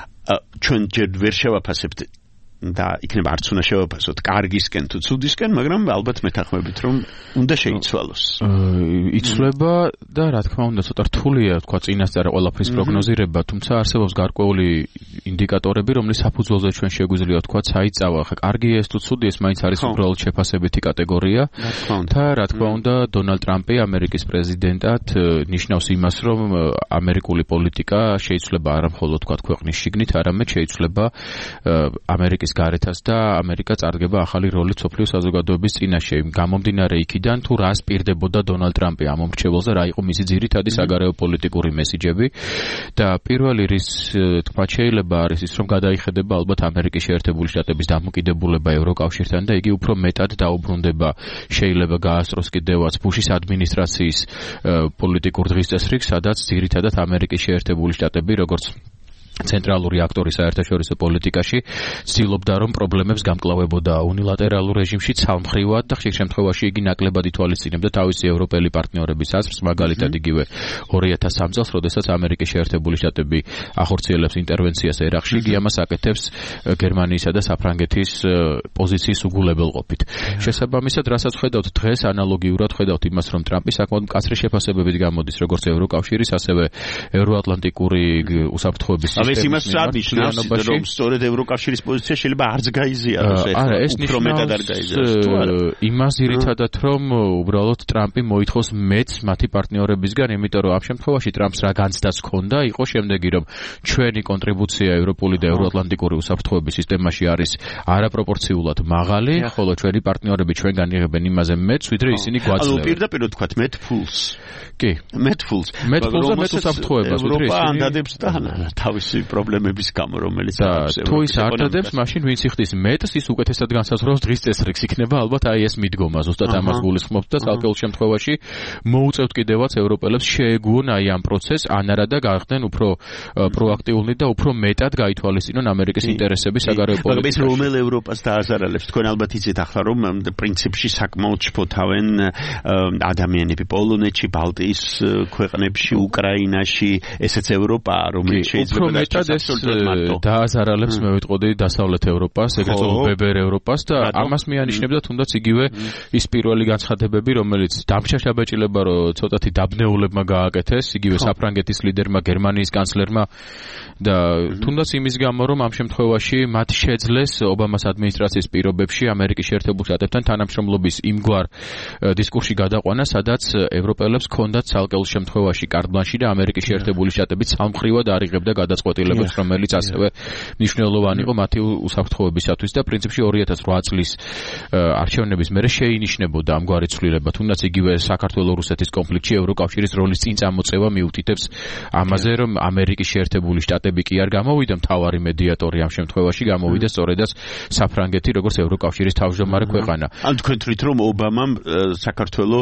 ჩვენ ჯერ ვერ შევაფასებთ და იქნება არც უნდა შევაფასოთ კარგისკენ თუ ცუდისკენ, მაგრამ ალბათ მეთანხმებით, რომ უნდა შეიცვალოს. იცვლება და რა თქმა უნდა ცოტა რთულია თქვა წინასწარ ყველაფრის პროგნოზირება, თუმცა არსებობს გარკვეული ინდიკატორები, რომლის საფუძველზე ჩვენ შეგვიძლია თქვა საიწავა. ხა კარგია ეს თუ ცუდი, ეს მაინც არის უბრალოდ შეფასებითი კატეგორია. და რა თქმა უნდა დონალდ ტრამპი ამერიკის პრეზიდენტად ნიშნავს იმას, რომ ამერიკული პოლიტიკა შეიცვლება არა მხოლოდ თქვა ქვეყნის შიგნით, არამედ შეიცვლება ამერიკის გარეთაც და ამერიკა წარდგება ახალი როლით სოფლიო საზოგადოების წინაშე. გამომდინარე იქიდან თუ რას პირდებოდა დონალდ ტრამპი ამ მომრჩეველზე, რა იყო მისი ძირითადი საგარეო პოლიტიკური მესიჯები და პირველი რის თქვა შეიძლება არის ის, რომ გადაიხედება ალბათ ამერიკის შეერთებული შტატების დამოკიდებულება ევროკავშირთან და იგი უფრო მეტად დაუბრუნდება, შეიძლება გაასწროს კიდევაც ბუშის ადმინისტრაციის პოლიტიკურ დღის წესრიგს, სადაც ძირითადად ამერიკის შეერთებული შტატები როგორც ცენტრალური აქტორი საერთაშორისო პოლიტიკაში ცდილობდა, რომ პრობლემებს გამკლავებოდა უნილატერალურ რეჟიმში ცალმხრივად და ხშირ შემთხვევაში იგი ნაკლებად ითვალისწინებდა თავისი ევროპელი პარტნიორების აზრს, მაგალითად იგივე ორი ათას სამ წელს, როდესაც ამერიკის შეერთებული შტატები ახორციელებს ინტერვენციას ერაყში, იგი ამას აკეთებს გერმანიისა და საფრანგეთის პოზიციის უგულებელყოფით. შესაბამისად, რასაც ხედავთ დღეს, ანალოგიურად ხედავთ იმას, რომ ტრამპი საკმაოდ მკაცრი შეფასებებით გამოდის როგორც ევროკავშირის, ასევე ევროატლანტიკური უსაფრთხოების ეს იმას აღნიშნავს, რომ სწორედ ევროკავშირის პოზიცია შეიძლება არც გაიზიაროს, არა, ეს უფრო მეტად არ გაიზიაროს, თუ არა? იმას ძირითადად, რომ უბრალოდ ტრამპი მოითხოვს მეც მათი პარტნიორებისგან, იმიტომ რომ ამ შემთხვევაში ტრამპს რა განცდაც ჰქონდა, იყო შემდეგი, რომ ჩვენი კონტრიბუცია ევროპული და ევროატლანტიკური უსაფრთხოების სისტემაში არის არაპროპორციულად მაღალი, ხოლო ჩვენი პარტნიორები ჩვენგან იღებენ იმაზე მეც, ვიდრე ისინი გვაძლევენ. ანუ პირდაპირ ვთქვათ, მეტ ფულს. კი, მეტ ფულს. მეტ ფულს და მეტ უსაფრთხოებას, ვიდრე ისინი ანდადებს და თავის პრობლემების გამო, რომელიც აქვს. თუ ის არ დადებს, მაშინ ვინც იხდის მეტს, ის უკეთესად განსაზღვრავს დღის წესრიგს. იქნება ალბათ აი ეს მიდგომა, ზუსტად ამას გულისხმობთ და ცალკეულ შემთხვევაში მოუწევთ კიდევაც ევროპელებს შეეგუონ აი ამ პროცესს, ან არა და გახდნენ უფრო პროაქტიულნი და უფრო მეტად გაითვალისწინონ ამერიკის ინტერესები საგარეო პოლიტიკაში. მაგრამ ეს რომელ ევროპას დააზარალებს? თქვენ ალბათ იცით ახლა, რომ პრინციპში საკმაოდ ჩფოთავენ ადამიანები პოლონეთში, ბალტიის ქვეყნებში, უკრაინაში, ესეც ევროპაა, რომელიც შეიძლება ზუსტად ეს დააზარალებს მე ვიტყოდი დასავლეთ ევროპას, ეგრეთ წოდებული ბებერ ევროპას და ამას მეანიშნებდა თუნდაც იგივე ის პირველი განცხადებები, რომელიც დამშაშა ბეჭილება რომ ცოტათი დაბნეულებმა გააკეთეს, იგივე საფრანგეთის ლიდერმა, გერმანიის კანცლერმა და თუნდაც იმის გამო რომ ამ შემთხვევაში მათ შეძლეს ობამას ადმინისტრაციის პირობებში ამერიკის შეერთებულ შტატებთან თანამშრომლობის იმგვარ დისკურსში გადაყვანა, სადაც ევროპელებს ჰქონდათ ცალკეულ შემთხვევაში კარდბლანში და ამერიკის შეერთებული შტატებით სამმხრივად არიღებდა გადაწყვეტილებებს, რომელიც ასევე მნიშვნელოვანი იყო მათი უსაფრთხოებისათვის და პრინციპში ორი ათას ოთხ წლის არჩევნების მერე შეინიშნებოდა ამგვარი ცვლილება. თუნდაც იგივე საქართველო-რუსეთის კონფლიქტში ევროკავშირის როლის წინ წამოწევა მიუთითებს ამაზე, რომ ამერიკის შეერთებული შტატები კი არ გამოვიდა მთავარი მედიატორი ამ შემთხვევაში, გამოვიდა სწორედაც საფრანგეთი, როგორც ევროკავშირის თავმჯდომარე ქვეყანა. ან თქვენ თვლით, რომ ობამამ საქართველო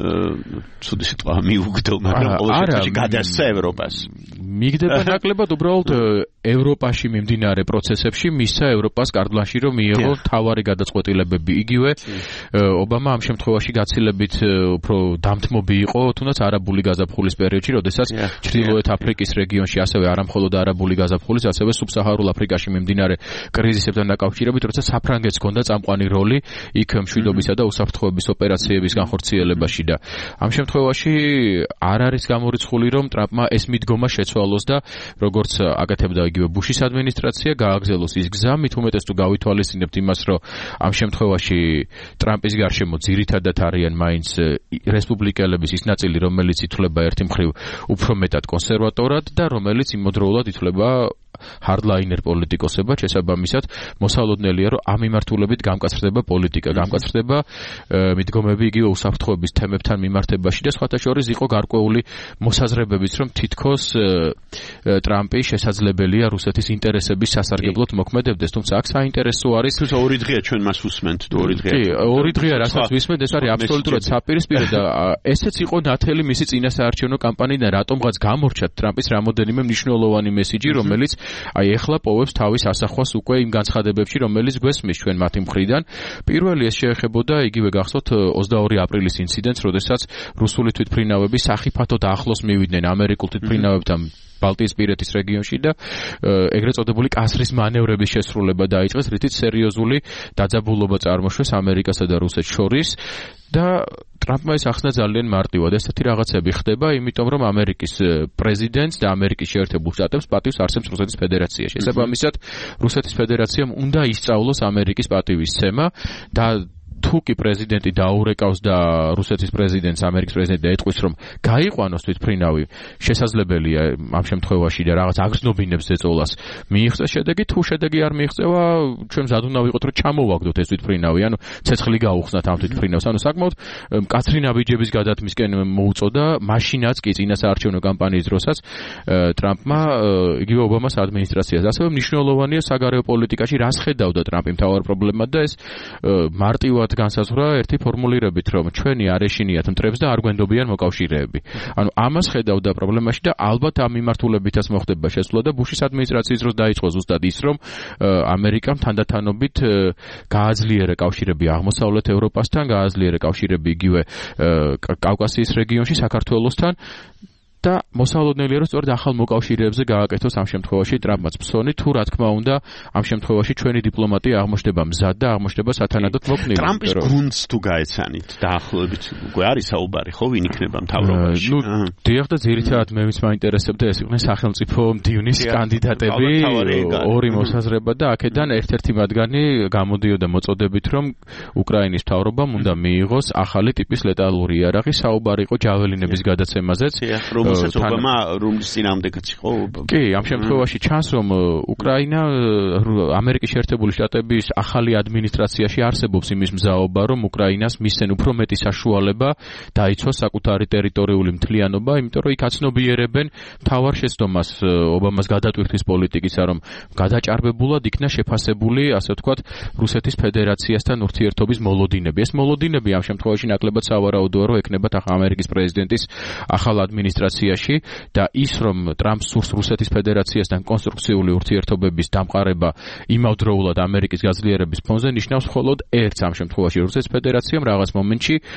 ცუდი სიტყვა მიუგდო, მაგრამ ყოველ შემთხვევაში გადასცა ევროპას. მიგდება ნაკლებად უბრალოდ ევროპაში მიმდინარე პროცესებში მისცა ევროპას კარდბლანში რომ მიიღო თავარი გადაწყვეტილებები. იგივე ობამა ამ შემთხვევაში გაცილებით უფრო დამთმობი იყო თუნდაც არაბული გაზაფხულის პერიოდში, როდესაც ჩრდილოეთ აფრიკის რეგიონში ასევე არამხოლოდ არაბული გაზაფხულის, ასევე სუბსაჰარულ აფრიკაში მიმდინარე კრიზისებთან დაკავშირებით, როცა საფრანგეთს ჰქონდა წამყვანი როლი იქ მშვიდობისა და უსაფრთხოების ოპერაციების განხორციელებაში და ამ შემთხვევაში არ არის გამორიცხული რომ ტრამპმა ეს მიდგომა შეცვალოს და როგორც აკეთებდა იგივე ბუშის ადმინისტრაცია გააგზელოს ის გზა, მით უმეტეს თუ გავითვალისწინებთ იმას, რომ ამ შემთხვევაში ტრამპის გარშემო ძირითადად არიან მაინც რესპუბლიკელების ის ნაწილი, რომელიც ითვლება ერთი მხრივ უფრო მეტად კონსერვატორად და რომელიც იმოდროულად ითვლება hardliner პოლიტიკოსებად, შესაბამისად მოსალოდნელია, რომ ამ მიმართულებით გამკაცრდება პოლიტიკა, გამკაცრდება მიდგომები იგივე უსაფრთხოების თემებთან მიმართებაში და სხვათა შორის იყო გარკვეული მოსაზრებებიც, რომ თითქოს ტრამპი შესაძლებელია რუსეთის ინტერესების სასარგებლოდ მოქმედებდეს, თუმცა აქ საინტერესო არის თუმცა ორი დღეა ჩვენ მას უსმენთ, თუ ორი დღეა. კი, ორი დღეა რასაც ვისმენთ, ეს არის აბსოლუტურად საპირისპირო და ესეც იყო ნათელი მისი წინასაარჩევნო კამპანიიდან, რატომღაც გამორჩა ტრამპის რამოდენიმე მნიშვნელოვანი მესიჯი, რომელიც აი ეხლა პოვებს თავის ასახვას უკვე იმ განცხადებებში, რომელიც გვესმის ჩვენ მათი მხრიდან. პირველი ეს შეეხებოდა იგივე გახსოვთ ოცდაორი აპრილის ინციდენტს, როდესაც რუსული თვითმფრინავები სახიფათოდ ახლოს მივიდნენ ამერიკულ თვითმფრინავებთან ბალტიისპირეთის რეგიონში და ეგრეთ წოდებული კასრის მანევრების შესრულება დაიწყეს, რითიც სერიოზული დაძაბულობა წარმოშვეს ამერიკასა და რუსეთს შორის და ტრამპმა ეს ახსნა ძალიან მარტივად. ესეთი რაღაცები ხდება, იმიტომ რომ ამერიკის პრეზიდენტს და ამერიკის შეერთებულ შტატებს პატივს არსებს რუსეთის ფედერაცია. შესაბამისად, რუსეთის ფედერაციამ უნდა ისწავლოს ამერიკის პატივის ცემა და თუ კი პრეზიდენტი დაურეკავს და რუსეთის პრეზიდენტს ამერიკის პრეზიდენტი ეტყვის რომ გაიყვანოს თვითმფრინავი, შესაძლებელია ამ შემთხვევაში და რაღაც აგრძნობინებს ეწოლას მიიღწეს შედეგი, თუ შედეგი არ მიიღწევა, ჩვენ მზად უნდა ვიყოთ რომ ჩამოვაგდოთ ეს თვითმფრინავი, ანუ ცეცხლი გაუხსნათ ამ თვითმფრინავს, ანუ საკმაოდ მკაცრი ნაბიჯების გადათმისკენ მოუწოდა მაშინაც კი წინასაარჩევნო კამპანიის დროსაც ტრამპმა იგივე ობამას ადმინისტრაციას. ასევე მნიშვნელოვანია საგარეო პოლიტიკაში რას ხედავდა ტრამპი მთავარ პრობლემად და ეს მარტივად განსაზღვრა ერთი ფორმულირებით, რომ ჩვენი არ ეშინიათ მტრებს და არ გვენდობიან მოკავშირეები. ანუ ამას ხედავდა პრობლემაში და ალბათ ამ მიმართულებითაც მოხდება შესვლა და ბუშის ადმინისტრაციის დროს დაიწყო ზუსტად ის, რომ ამერიკამ თანდათანობით გააძლიერა კავშირები აღმოსავლეთ ევროპასთან, გააძლიერა კავშირები იგივე კავკასიის რეგიონში საქართველოსთან და მოსალოდნელია რომ სწორედ ახალ მოკავშირეებზე გააკეთოს ამ შემთხვევაში ტრამპმაც ფსონი, თუ რა თქმა უნდა ამ შემთხვევაში ჩვენი დიპლომატია აღმოჩნდება მზად და აღმოჩნდება სათანადოდ მოქნილი. ტრამპის გუნდს თუ გაეცანით დაახლოებით უკვე არის საუბარი, ხო, ვინ იქნება მთავრობაში? ნუ დიახ და ძირითადად მე ვის მაინტერესებდა ეს იყვნენ სახელმწიფო მდივნის კანდიდატები, ორი მოსაზრება და აქედან ერთ-ერთი მათგანი გამოდიოდა მოწოდებით, რომ უკრაინის მთავრობამ უნდა მიიღოს ახალი ტიპის ლეტალური იარაღი, საუბარი იყო ჯაველინების გადაცემაზეც. რომელსაც ობამა რომლის წინააღმდეგაც იყო. კი, ამ შემთხვევაში ჩანს, რომ უკრაინა ამერიკის შეერთებული შტატების ახალი ადმინისტრაციაში არსებობს იმის მზაობა, რომ უკრაინას მისცენ უფრო მეტი საშუალება დაიცვას საკუთარი ტერიტორიული მთლიანობა, იმიტომ რომ იქ აცნობიერებენ მთავარ შეცდომას ობამას გადატვირთვის პოლიტიკისა, რომ გადაჭარბებულად იქნა შეფასებული, ასე ვთქვათ, რუსეთის ფედერაციასთან ურთიერთობის მოლოდინები. ეს მოლოდინები ამ შემთხვევაში ნაკლებად სავარაუდოა, რომ ექნება ამერიკის პრეზიდენტის ახალ ადმინისტრაციაში და ის რომ ტრამპს სურს რუსეთის ფედერაციასთან კონსტრუქციული ურთიერთობების დამყარება იმავდროულად ამერიკის გაძლიერების ფონზე ნიშნავს მხოლოდ ერთს ამ შემთხვევაში რუსეთის ფედერაციამ რაღაც მომენტში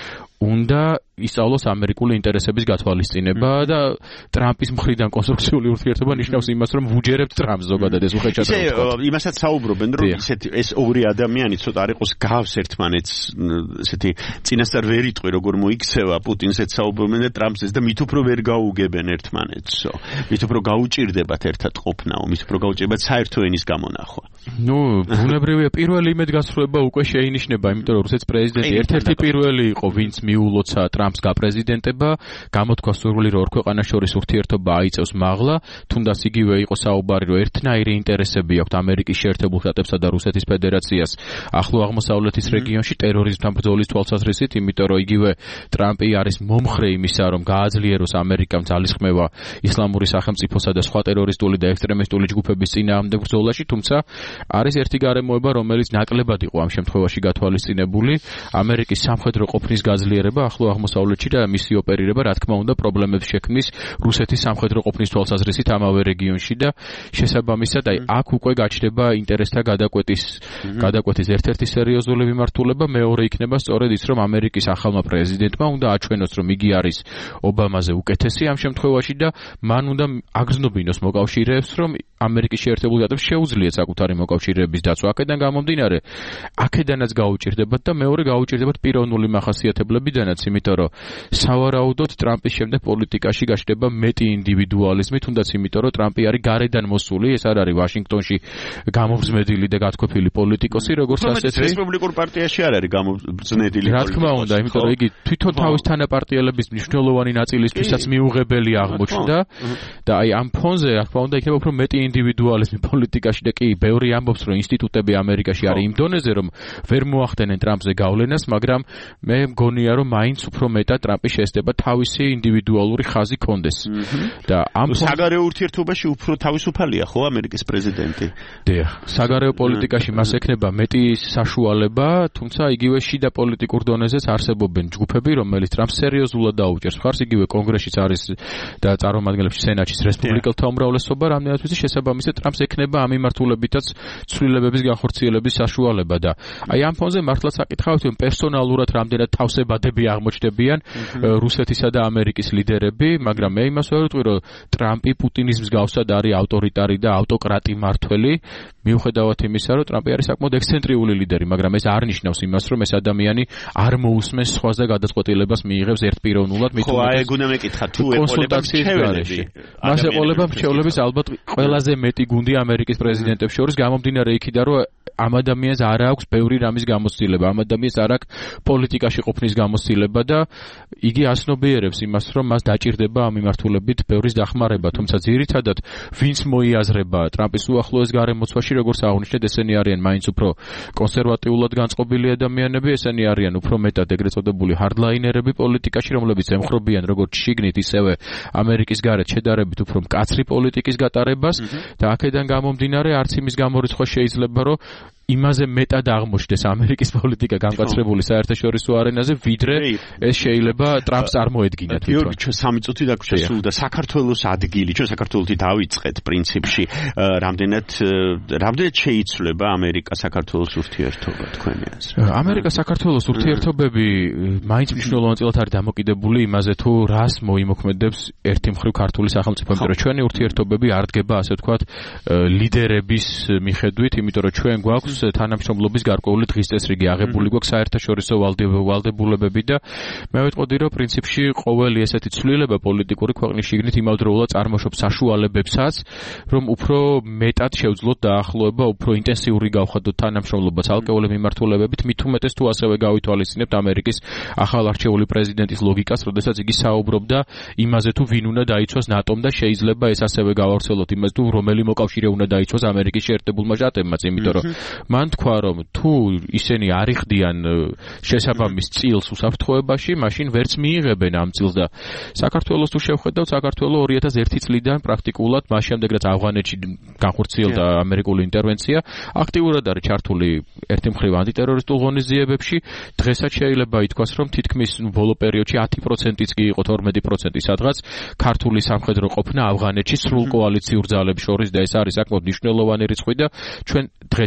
უნდა ისწავლოს ამერიკული ინტერესების გათვალისწინება და ტრამპის მხრიდან კონსტრუქციული ურთიერთობა ნიშნავს იმას, რომ ვუჯერებთ ტრამპს ზოგადად ეს უხეშად რომ ვთქვა. იმასაც საუბრობენ, რომ ისეთი ეს ორი ადამიანი ცოტა არ იყოს გავს ერთმანეთს, ესეთი წინასწარ ვერ იტყვი, როგორ მოიქცევა პუტინსაც საუბრობენ და ტრამპსაც და მით უფრო ვერ გაუგებენ ერთმანეთსო. მით უფრო გაუჭირდებათ ერთად ყოფნაო, მით უფრო გაუჭირდებათ საერთო ენის გამონახვა. ნუ, ბუნებრივია პირველი იმედგაცრუება უკვე შეინიშნება, იმიტომ რომ რუსეთის პრეზიდენტი ერთ-ერთი პირველი იყო, ვინც მიულოცა ტრამპს გაპრეზიდენტება, გამოთქვა სურვილი რომ ორ ქვეყანას შორის ურთიერთობა აიწევს მაღლა, თუნდაც იგივე იყო საუბარი რომ ერთნაირი ინტერესები აქვს ამერიკის შეერთებულ შტატებსა და რუსეთის ფედერაციას ახლო აღმოსავლეთის რეგიონში ტერორიზმთან ბრძოლის თვალსაზრისით, იმიტომ რომ იგივე ტრამპი არის მომხრე იმისა, რომ გააძლიეროს ამერიკამ ძალისხმევა ისლამური სახელმწიფოსა და სხვა ტერორისტული და ექსტრემისტული ჯგუფების წინააღმდეგ ბრძოლაში, თუმცა არის ერთი გარემოება, რომელიც ნაკლებად იყო ამ შემთხვევაში გათვალისწინებული, ამერიკის სამხედრო ყოფნის გაძლიერება ახლო აღმოსავლეთში და მისი ოპერირება, რა თქმა უნდა, პრობლემებს შექმნის რუსეთის სამხედრო ყოფნის თვალსაზრისით ამავე რეგიონში და შესაბამისად, აი აქ უკვე გაჩნდება ინტერესთა გადაკვეთის გადაკვეთის ერთ-ერთი სერიოზული მიმართულება, მეორე იქნება სწორედ ის, რომ ამერიკის ახალმა პრეზიდენტმა უნდა აჩვენოს, რომ იგი არის ობამაზე უკეთესი ამ შემთხვევაში და მან უნდა აგრძნობინოს მოკავშირეებს, რომ ამერიკის შეერთებულ შტატებს შეუძლიათ საკუთარი მოკავშირეების დაცვა. აქედან გამომდინარე, აქედანაც გაუჭირდებათ და მეორე გაუჭირდებათ პიროვნული მახასიათებლებიდანაც, იმიტომ რომ სავარაუდოდ ტრამპის შემდეგ პოლიტიკაში გაჩნდება მეტი ინდივიდუალიზმი, თუნდაც იმიტომ რომ ტრამპი არის გარედან მოსული, ეს არ არის ვაშინგტონში გამობზმედილი და გათქვეფილი პოლიტიკოსი, როგორც ასეთი რესპუბლიკურ პარტიაში არ არის გამობზმედილი პოლიტიკოსი. რა თქმა უნდა, იმიტომ რომ იგი თვითონ თავის თანაპარტიელების მნიშვნელოვანი ნაწილისთვისაც მიუღებელი აღმოჩნდა და აი ამ ფონზე, რა თქმა უნდა, იქნება უფრო მეტი ინდივიდუალიზმი პოლიტიკაში და კი ბევრი ამბობს, რომ ინსტიტუტები ამერიკაში არის იმ დონეზე, რომ ვერ მოახდენენ ტრამპზე გავლენას, მაგრამ მე მგონია, რომ მაინც უფრო მეტად ტრამპი შეესწება თავისი ინდივიდუალური ხაზი კონდეს. და ამ საგარეო ურთიერთობაში უფრო თავისუფალია ხო ამერიკის პრეზიდენტი? დიახ, საგარეო პოლიტიკაში მას ექნება მეტი საშუალება, თუმცა იგივე შიდა პოლიტიკურ დონეზეც არსებობენ ჯგუფები, რომელიც ტრამპს სერიოზულად დაუჭერს. მხარს იგივე კონგრესშიც არის და წარმომადგენლებში სენატშიც რესპუბლიკელთა უმრავლესობა, რამდენადაც ვიცი, შესაბამისად ტრამპს ექნება ამ მიმართულებითაც ცვლილებების განხორციელების საშუალება და აი ამ ფონზე მართლაც აკითხავთ, რომ პერსონალურად რამდენად თავსებადები აღმოჩნდებიან რუსეთისა და ამერიკის ლიდერები, მაგრამ მე იმას ვერ ვიტყვი, რომ ტრამპი პუტინის მსგავსად არის ავტორიტარი და ავტოკრატი მართველი, მიუხედავად იმისა, რომ ტრამპი არის საკმაოდ ექსცენტრიული ლიდერი, მაგრამ ეს არ ნიშნავს იმას, რომ ეს ადამიანი არ მოусმენს სხვას და გადაწყვეტილებას მიიღებს ერთპიროვნულად, მით უმეტეს. ხო, აი ეგ უნდა მეკითხა, თუ ეყოლება მრჩევლები. მას ეყოლება მრჩევლების ალბათ ყველაზე მეტი გუნდი ამერიკის პრეზიდენტებს შორის, გამომდინარე იქიდან, რომ ამ ადამიანს არ აქვს ბევრი რამის გამოცდილება, ამ ადამიანს არ აქვს პოლიტიკაში ყოფნის გამოცდილება და იგი ასნობიერებს იმას, რომ მას დაჭირდება ამ მიმართულებით ბევრის დახმარება, თუმცა ძირითადად ვინც მოიაზრება ტრამპის უახლოეს გარემოცვაში, როგორც აღნიშნეთ, ესენი არიან მაინც უფრო კონსერვატიულად განწყობილი ადამიანები, ესენი არიან უფრო მეტად ეგრეთ წოდებული ჰარდლაინერები პოლიტიკაში, რომლებიც ემხრობიან როგორც შიგნით, ისევე ამერიკის გარეთ შედარებით უფრო მკაცრი პოლიტიკის გატარებას და აქედან გამომდინარე, არც იმის გამორიცხვა შეიძლება, რომ იმაზე მეტად აღმოჩნდეს ამერიკის პოლიტიკა განკაცრებული საერთაშორისო არენაზე, ვიდრე ეს შეიძლება ტრამპს წარმოედგინა თვითონ. გიორგი, ჩვენ სამი წუთი დაგვჭირდა სულ და საქართველოს ადგილი, ჩვენ საქართველოსით დავიწყეთ პრინციპში, რამდენად რამდენად შეიცვლება ამერიკა საქართველოს ურთიერთობა თქვენი აზრით? ამერიკა საქართველოს ურთიერთობები მაინც მნიშვნელოვანად არის დამოკიდებული იმაზე, თუ რას მოიმოქმედებს ერთი მხრივ ქართული სახელმწიფო, იმიტომ რომ ჩვენი ურთიერთობები არ დგება, ასე ვთქვათ, ლიდერების მიხედვით, იმიტომ რომ ჩვენ გვაქვს თანამშრომლობის გარკვეული დღის წესრიგი აღებული გვაქვს საერთაშორისო ვალდებულებები და მე ვიტყოდი, რომ პრინციპში ყოველი ესეთი ცვლილება პოლიტიკური ქვეყნის შიგნით იმავდროულად წარმოშობს საშუალებებსაც, რომ უფრო მეტად შევძლოთ დაახლოება, უფრო ინტენსიური გავხადოთ თანამშრომლობა ცალკეული მიმართულებებით, მით უმეტეს თუ ასევე გავითვალისწინებთ ამერიკის ახალ არჩეული პრეზიდენტის ლოგიკას, როდესაც იგი საუბრობდა იმაზე, თუ ვინ უნდა დაიცვას ნატომ და შეიძლება ეს ასევე გავავრცელოთ იმაზე, თუ რომელი მოკავშირე უნდა დაიცვას ამერიკის შეერთებულმა შტატებმაც, იმიტომ რომ მან თქვა, რომ თუ ისინი არ იხდიან შესაბამის წილს უსაფრთხოებაში, მაშინ ვერც მიიღებენ ამ წილს და საქართველოს თუ შევხედავთ, საქართველო ორი ათას ერთი წლიდან პრაქტიკულად მას შემდეგ რაც ავღანეთში განხორციელდა ამერიკული ინტერვენცია, აქტიურად არის ჩართული ერთი მხრივ ანტიტერორისტულ ღონისძიებებში, დღესაც შეიძლება ითქვას, რომ თითქმის ბოლო პერიოდში ათი პროცენტიც კი იყო თორმეტი პროცენტი სადღაც ქართული სამხედრო ყოფნა ავღანეთში სრულ კოალიციურ ძალებს შორის და ეს არის საკმაოდ მნიშვნელოვანი რიცხვი და ჩვენ დღესაც საკმაოდ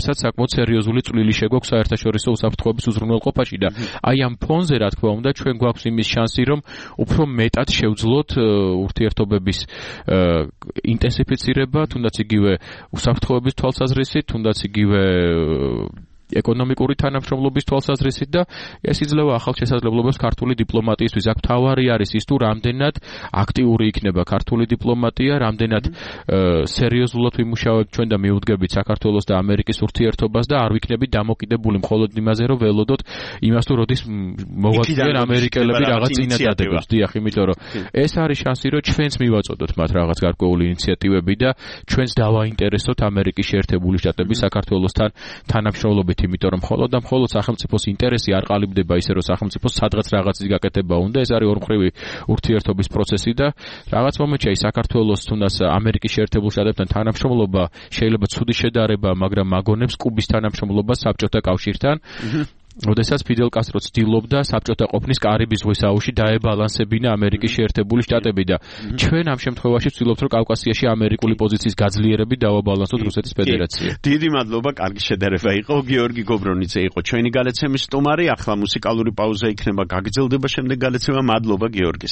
საკმაოდ სერიოზული წვლილი შეგვაქვს საერთაშორისო უსაფრთხოების უზრუნველყოფაში და აი ამ ფონზე რა თქმა უნდა ჩვენ გვაქვს იმის შანსი რომ უფრო მეტად შევძლოთ ურთიერთობების ინტენსიფიცირება, თუნდაც იგივე უსაფრთხოების თვალსაზრისით, თუნდაც იგივე ეკონომიკური თანამშრომლობის თვალსაზრისით და ეს იძლევა ახალ შესაძლებლობებს ქართული დიპლომატიისთვის. აქ მთავარი არის ის თუ რამდენად აქტიური იქნება ქართული დიპლომატია, რამდენად სერიოზულად ვიმუშავებთ ჩვენ და მიუდგებით საქართველოს და ამერიკის ურთიერთობას და არ ვიქნებით დამოკიდებული მხოლოდ იმაზე რომ ველოდოთ იმას თუ როდის მოვაწვიან ამერიკელები რაღაც წინადადებებს. დიახ, იმიტომ რომ ეს არის შანსი რომ ჩვენც მივაწოდოთ მათ რაღაც გარკვეული ინიციატივები და ჩვენც დავაინტერესოთ ამერიკის შეერთებული შტატების საქართველოსთან თანამშრომლობით, იმიტომ რომ მხოლოდ და მხოლოდ სახელმწიფოს ინტერესი არ ყალიბდება ისე რომ სახელმწიფოს სადღაც რაღაცის გაკეთება უნდა. ეს არის ორმხრივი ურთიერთობის პროცესი და რაღაც მომენტში აი საქართველოს თუნდაც ამერიკის შეერთებულ შტატებთან თანამშრომლობა შეიძლება ცუდი შედარება, მაგრამ მაგონებს კუბის თანამშრომლობა საბჭოთა კავშირთან. როდესაც ფიდელ კასტრო ცდილობდა საბჭოთა ყოფნის კარიბის ზღვის აუზში დაებალანსებინა ამერიკის შეერთებული შტატები და ჩვენ ამ შემთხვევაში ვცდილობთ რომ კავკასიაში ამერიკული პოზიციის გაძლიერებით დავაბალანსოთ რუსეთის ფედერაცია. დიდი მადლობა, კარგი შედარება იყო. გიორგი გობრონიძე იყო ჩვენი გალეცემის სტუმარი. ახლა მუსიკალური პაუზა იქნება, გაგრძელდება შემდეგ გალეცემა. მადლობა გიორგის.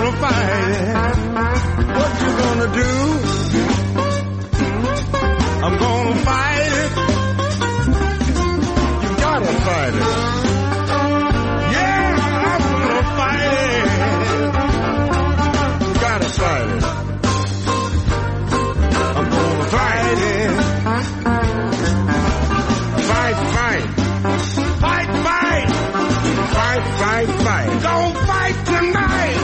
gonna fight it. What you gonna do? I'm gonna fight it. You gotta fight it. Yeah, I'm gonna fight it. You gotta fight it. I'm gonna fight it. Fight, fight. Fight, fight. Fight, fight, fight. Don't fight tonight.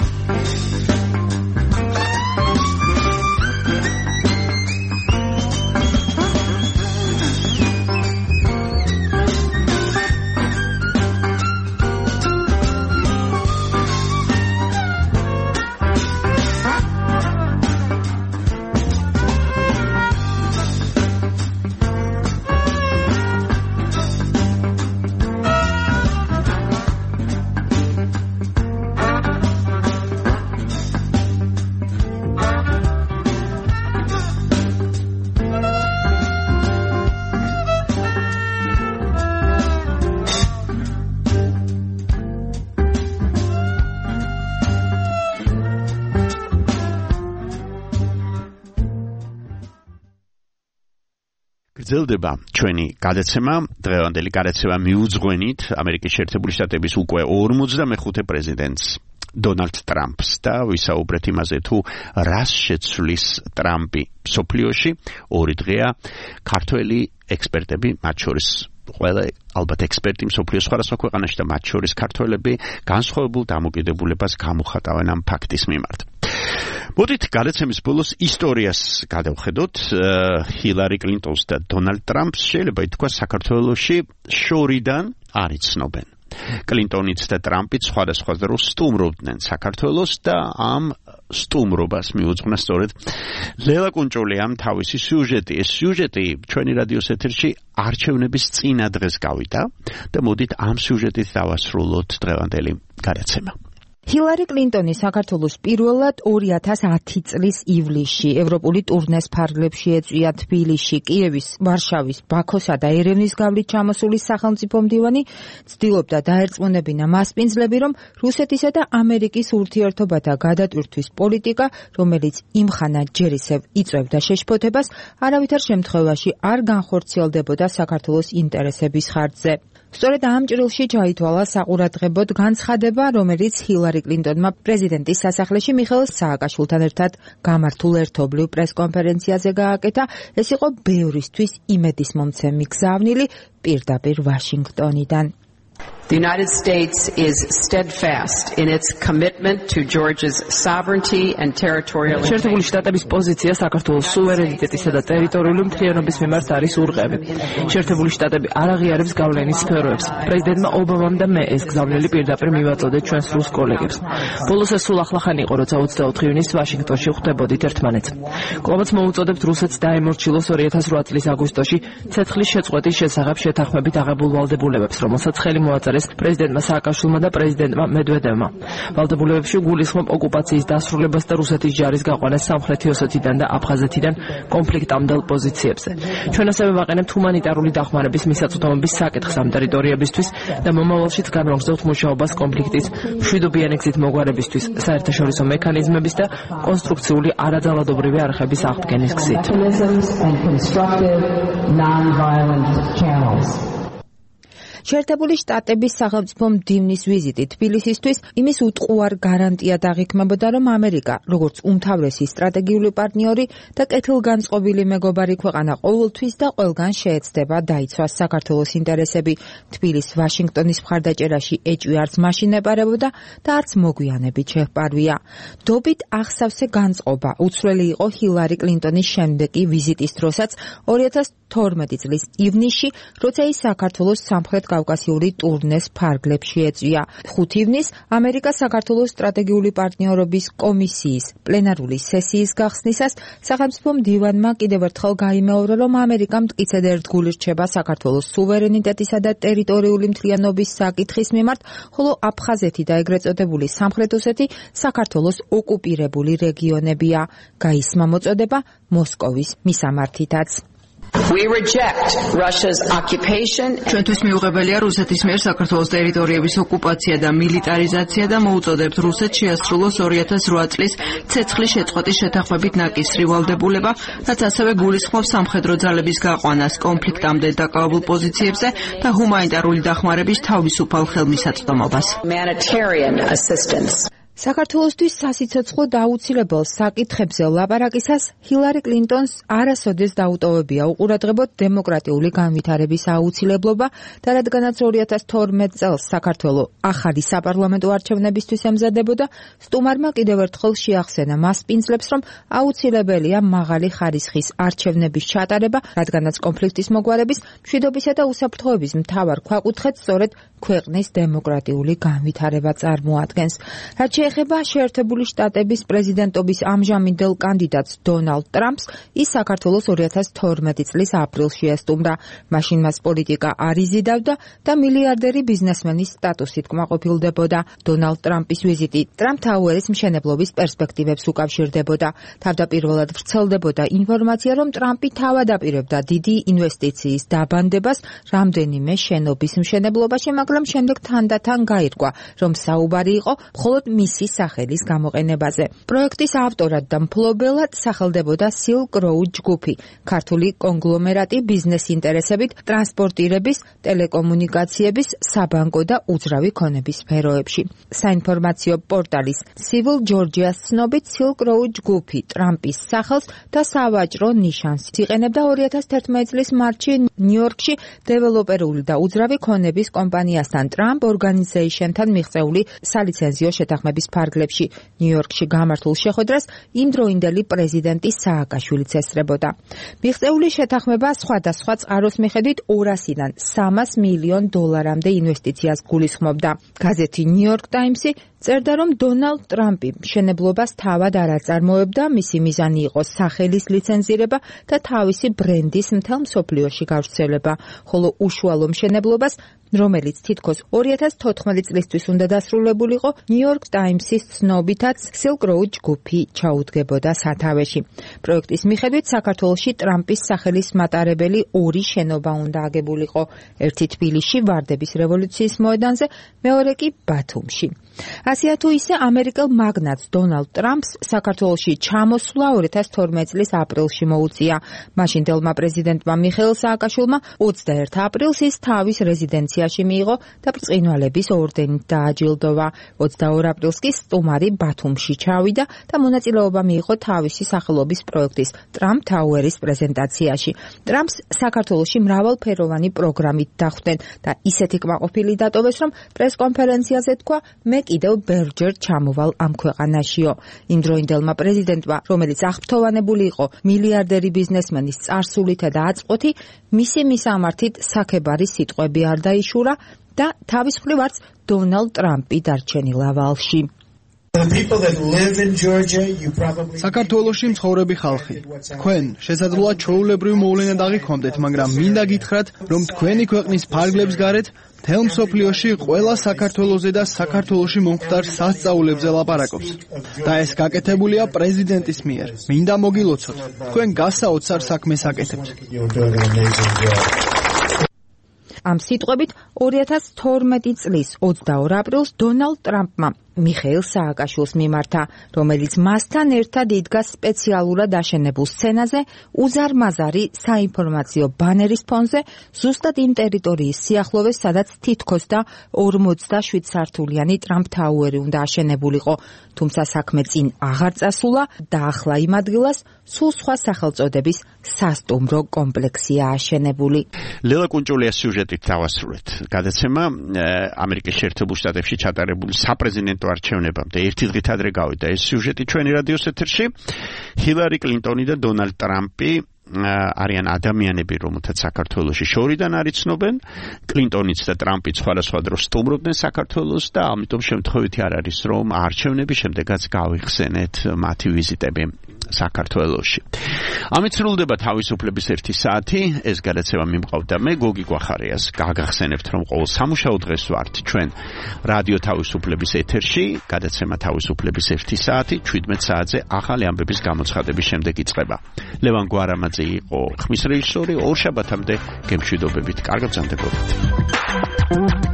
გრძელდება ჩვენი გადაცემა, დღევანდელი გადაცემა მიუძღვენით ამერიკის შეერთებული შტატების უკვე ორმოცდამეხუთე პრეზიდენტს დონალდ ტრამპს და ვისაუბრეთ იმაზე თუ რას შეცვლის ტრამპი მსოფლიოში. ორი დღეა ქართველი ექსპერტები, მათ შორის ყველა ალბათ ექსპერტი მსოფლიოს სხვადასხვა ქვეყანაში და მათ შორის ქართველები განსხვავებულ დამოკიდებულებას გამოხატავენ ამ ფაქტის მიმართ. მოდით გადაცემის ბოლოს ისტორიას გადავხედოთ. ჰილარი კლინტონს და დონალდ ტრამპს შეიძლება ითქვას საქართველოში შორიდან არ იცნობენ. კლინტონიც და ტრამპიც სხვადასხვა დროს სტუმრობდნენ საქართველოს და ამ სტუმრობას მიუძღვნა სწორედ ლელა კუნჭულიამ თავისი სიუჟეტი. ეს სიუჟეტი ჩვენი რადიოს ეთერში არჩევნების წინა დღეს გავიდა და მოდით ამ სიუჟეტით დავასრულოთ დღევანდელი გადაცემა. ჰილარი კლინტონი საქართველოს პირველად ორი ათას ათი წლის ივლისში ევროპული ტურნეს ფარგლებში ეწვია თბილისში, კიევის, ვარშავის, ბაქოსა და ერევნის გავლით ჩამოსული სახელმწიფო მდივანი ცდილობდა დაერწმუნებინა მასპინძლები, რომ რუსეთისა და ამერიკის ურთიერთობათა გადატვირთვის პოლიტიკა, რომელიც იმხანად ჯერ ისევ იწვევდა შეშფოთებას, არავითარ შემთხვევაში არ განხორციელდებოდა საქართველოს ინტერესების ხარჯზე. სწორედ ამ ჭრილში ჩაითვალა საყურადღებოდ განცხადება, რომელიც ჰილარი კლინტონმა პრეზიდენტის სასახლეში მიხეილ სააკაშვილთან ერთად გამართულ ერთობლივ პრესკონფერენციაზე გააკეთა. ეს იყო ბევრისთვის იმედისმომცემი გზავნილი პირდაპირ ვაშინგტონიდან. The United States is steadfast in its commitment to Georgia's sovereignty and territorial integrity. შეერთებული შტატების პოზიცია საქართველოს სუვერენიტეტისა და ტერიტორიული მთლიანობის მიმართ არის ურღევი. შეერთებული შტატები არ აღიარებს გავლენის სფეროებს. პრეზიდენტმა ობამამ და მე ეს გზავნილი პირდაპირ მივაწოდეთ ჩვენს რუს კოლეგებს. ბოლოს ეს სულ ახლახან იყო, როცა ოცდაოთხი ივნისს ვაშინგტონში ხვდებოდით ერთმანეთს. კვლავაც მოუწოდებთ რუსეთს დაემორჩილოს ორი ათას რვა წლის აგვისტოში ცეცხლის შეწყვეტის შესახებ შეთანხმებით აღებულ ვალდებულებებს, რომელსაც ხელი მოაწერეს პრეზიდენტმა სააკაშვილმა და პრეზიდენტმა მედვედევმა. ვალდებულებებში გულისხმობ ოკუპაციის დასრულებას და რუსეთის ჯარის გაყვანას სამხრეთი ოსეთიდან და აფხაზეთიდან კონფლიქტამდელ პოზიციებზე. ჩვენ ასევე ვაყენებთ ჰუმანიტარული დახმარების მისაწვდომობის საკითხს ამ ტერიტორიებისთვის და მომავალშიც განვაგრძობთ მუშაობას კონფლიქტის მშვიდობიანი გზით მოგვარებისთვის, საერთაშორისო მექანიზმების და კონსტრუქციული არაძალადობრივი არხების აღდგენის გზით. შეერთებული შტატების სახელმწიფო მდივნის ვიზიტი თბილისისთვის იმის უტყუარ გარანტიად აღიქმებოდა, რომ ამერიკა, როგორც უმთავრესი სტრატეგიული პარტნიორი და კეთილგანწყობილი მეგობარი ქვეყანა ყოველთვის და ყველგან შეეცდება დაიცვას საქართველოს ინტერესები. თბილისს ვაშინგტონის მხარდაჭერაში ეჭვი არც მაშინ ეპარებოდა და არც მოგვიანებით შეჰპარვია. დობით აღსავსე განწყობა უცვლელი იყო ჰილარი კლინტონის შემდეგი ვიზიტის დროსაც ორი ათას თორმეტი წლის ივნისში, როცა ის საქართველოს სამხრეთ კავკასიური ტურნეს ფარგლებში ეწვია. ხუთი ივნისს ამერიკა საქართველოს სტრატეგიული პარტნიორობის კომისიის პლენარული სესიის გახსნისას სახელმწიფო მდივანმა კიდევ ერთხელ გაიმეორა, რომ ამერიკა მტკიცედ ერთგული რჩება საქართველოს სუვერენიტეტისა და ტერიტორიული მთლიანობის საკითხის მიმართ, ხოლო აფხაზეთი და ეგრეთ წოდებული სამხრეთ ოსეთი საქართველოს ოკუპირებული რეგიონებია. გაისმა მოწოდება მოსკოვის მისამართითაც. We reject Russia's occupation. ჩვენთვის მიუღებელია რუსეთის მიერ საქართველოს ტერიტორიების ოკუპაცია და მილიტარიზაცია და მოუწოდებთ რუსეთს შეასრულოს ორი ათას რვა წლის ცეცხლის შეწყვეტის შეთანხმებით ნაკისრი ვალდებულება, რაც ასევე გულისხმობს სამხედრო ძალების გაყვანას კონფლიქტამდე დაკავებულ პოზიციებზე და ჰუმანიტარული დახმარების თავისუფალ ხელმისაწვდომობას. Humanitarian assistance. საქართველოსთვის სასიცოცხლო დაუცილებელ საკითხებზე ლაპარაკისას ჰილარი კლინტონს არასოდეს დაუტოვებია უყურადღებოდ დემოკრატიული განვითარების აუცილებლობა და რადგანაც ორი ათას თორმეტ წელს საქართველო ახალი საპარლამენტო არჩევნებისთვის ემზადებოდა, სტუმარმა კიდევ ერთხელ შეახსენა მასპინძლებს, რომ აუცილებელია მაღალი ხარისხის არჩევნების ჩატარება, რადგანაც კონფლიქტის მოგვარების, მშვიდობისა და უსაფრთხოების მთავარ ქვაკუთხედს სწორედ ქვეყნის დემოკრატიული განვითარება წარმოადგენს. რაც ეხება შეერთებული შტატების პრეზიდენტობის ამჟამინდელ კანდიდატს დონალდ ტრამპს, ის საქართველოს ორი ათას თორმეტი წლის აპრილში ესტუმრა. მაშინ მას პოლიტიკა არ იზიდავდა და მილიარდერი ბიზნესმენის სტატუსით კმაყოფილდებოდა. დონალდ ტრამპის ვიზიტი ტრამპ ტაუერის მშენებლობის პერსპექტივებს უკავშირდებოდა. თავდაპირველად ვრცელდებოდა ინფორმაცია, რომ ტრამპი თავადაპირებდა დიდი ინვესტიციის დაბანდებას რამდენიმე შენობის მშენებლობაში, მაგრამ შემდეგ თანდათან გაირკვა, რომ საუბარი იყო მხოლოდ მისი სახელის გამოყენებაზე. პროექტის ავტორად და მფლობელად სახელდებოდა Silk Road ჯგუფი, ქართული კონგლომერატი ბიზნეს ინტერესებით ტრანსპორტირების, ტელეკომუნიკაციების, საბანკო და უძრავი ქონების სფეროებში. საინფორმაციო პორტალის Civil Georgia-ს ცნობით Silk Road ჯგუფი ტრამპის სახელს და სავაჭრო ნიშანს იყენებდა ორი ათას თერთმეტი წლის მარტში ნიუ-იორკში დეველოპერული და უძრავი ქონების კომპანიასთან Trump Organization-თან მიღწეული სალიცენზიო შეთანხმების ფარგლებში. ნიუ-იორკში გამართულ შეხვედრას იმდროინდელი პრეზიდენტი სააკაშვილიც ესწრებოდა. მიღწეული შეთანხმება სხვადასხვა წყაროს მიხედვით ორასიდან სამას მილიონ დოლარამდე ინვესტიციას გულისხმობდა. გაზეთი New York Times-ი წერდა, რომ დონალდ ტრამპი მშენებლობას თავად არ აწარმოებდა, მისი მიზანი იყო სახელის ლიცენზირება და თავისი ბრენდის მთელ მსოფლიოში გავრცელება, ხოლო უშუალო მშენებლობას, რომელიც თითქოს ორი ათას თოთხმეტი წლისთვის უნდა დასრულებულიყო, New York Times-ის ცნობითაც Silk Road ჯგუფი ჩაუდგებოდა სათავეში. პროექტის მიხედვით საქართველოში ტრამპის სახელის მატარებელი ორი შენობა უნდა აგებულიყო, ერთი თბილისში ვარდების რევოლუციის მოედანზე, მეორე კი ბათუმში. ასეა თუ ისე ამერიკელ მაგნატს დონალდ ტრამპს საქართველოში ჩამოსვლა ორი ათას თორმეტი წლის აპრილში მოუწია. მაშინდელმა პრეზიდენტმა მიხეილ სააკაშვილმა ოცდაერთი აპრილს ის თავის რეზიდენციაში მიიღო და ბრწყინვალების ორდენით დააჯილდოვა. ოცდაორი აპრილს კი სტუმარი ბათუმში ჩავიდა და მონაწილეობა მიიღო თავისი სახელობის პროექტის Trump Tower-ის პრეზენტაციაში. ტრამპს საქართველოში მრავალფეროვანი პროგრამით დახვდნენ და ისეთი კმაყოფილი დატოვეს, რომ პრესკონფერენციაზე თქვა, მე კიდევ ბერჯერ ჩამოვალ ამ ქვეყანაშიო. იმდროინდელმა პრეზიდენტმა, რომელიც აღფრთოვანებული იყო მილიარდერი ბიზნესმენის წარსულითა და აწყვეთი, მისი მისამართით საქებარი სიტყვები არ დაიშურა და თავის მხრივ არც დონალდ ტრამპი დარჩენილა ვალში. საქართველოში მცხოვრები ხალხი, თქვენ შესაძლოა ჩვეულებრივ მოვლენად აღიქონდეთ, მაგრამ მინდა გითხრათ, რომ თქვენი ქვეყნის ფარგლებს გარეთ მთელ მსოფლიოში ყველა საქართველოზე და საქართველოში მომხდარ სასწაულებზე ლაპარაკობს. და ეს გაკეთებულია პრეზიდენტის მიერ. მინდა მოგილოცოთ, თქვენ გასაოცარ საქმეს აკეთებთ. ამ სიტყვებით ორი ათას თორმეტი წლის ოცდაორი აპრილს დონალდ ტრამპმა მიხეილ სააკაშვილს მიმართა, რომელიც მასთან ერთად იდგა სპეციალურად აშენებულ სცენაზე უზარმაზარი საინფორმაციო ბანერის ფონზე, ზუსტად იმ ტერიტორიის სიახლოვეს, სადაც თითქოს და ორმოცდაშვიდ სართულიანი Trump Tower-ი უნდა აშენებულიყო. თუმცა საქმე წინ აღარ წასულა და ახლა იმ ადგილას სულ სხვა სახელწოდების სასტუმრო კომპლექსია აშენებული. ლელა კუნჭულიას სიუჟეტით დავასრულეთ. გადაცემა ამერიკის შეერთებულ შტატებში ჩატარებული საპრეზიდენტო არჩევნებამდე ერთი დღით ადრე გავიდა ეს სიუჟეტი ჩვენი რადიოს ეთერში. ჰილარი კლინტონი და დონალდ ტრამპი არიან ადამიანები, რომელთაც საქართველოში შორიდან არ იცნობენ. კლინტონიც და ტრამპიც სხვადასხვა დროს სტუმრობდნენ საქართველოს და ამიტომ შემთხვევითი არ არის, რომ არჩევნების შემდეგაც გავიხსენეთ მათი ვიზიტები საქართველოში. ამით სრულდება თავისუფლების ერთი საათი. ეს გადაცემა მიმყავდა მე გოგი გვახარიას. გაგახსენებთ რომ ყოველ სამუშაო დღეს ვართ ჩვენ რადიო თავისუფლების ეთერში. გადაცემა თავისუფლების ერთი საათი შვიდმეტ საათზე ახალი ამბების გამოცხადების შემდეგ იწყება. ლევან გვარამაძე იყო ხმის რეჟისორი. ორ შაბათამდე გემშვიდობებით. კარგად ბრძანდებოდეთ.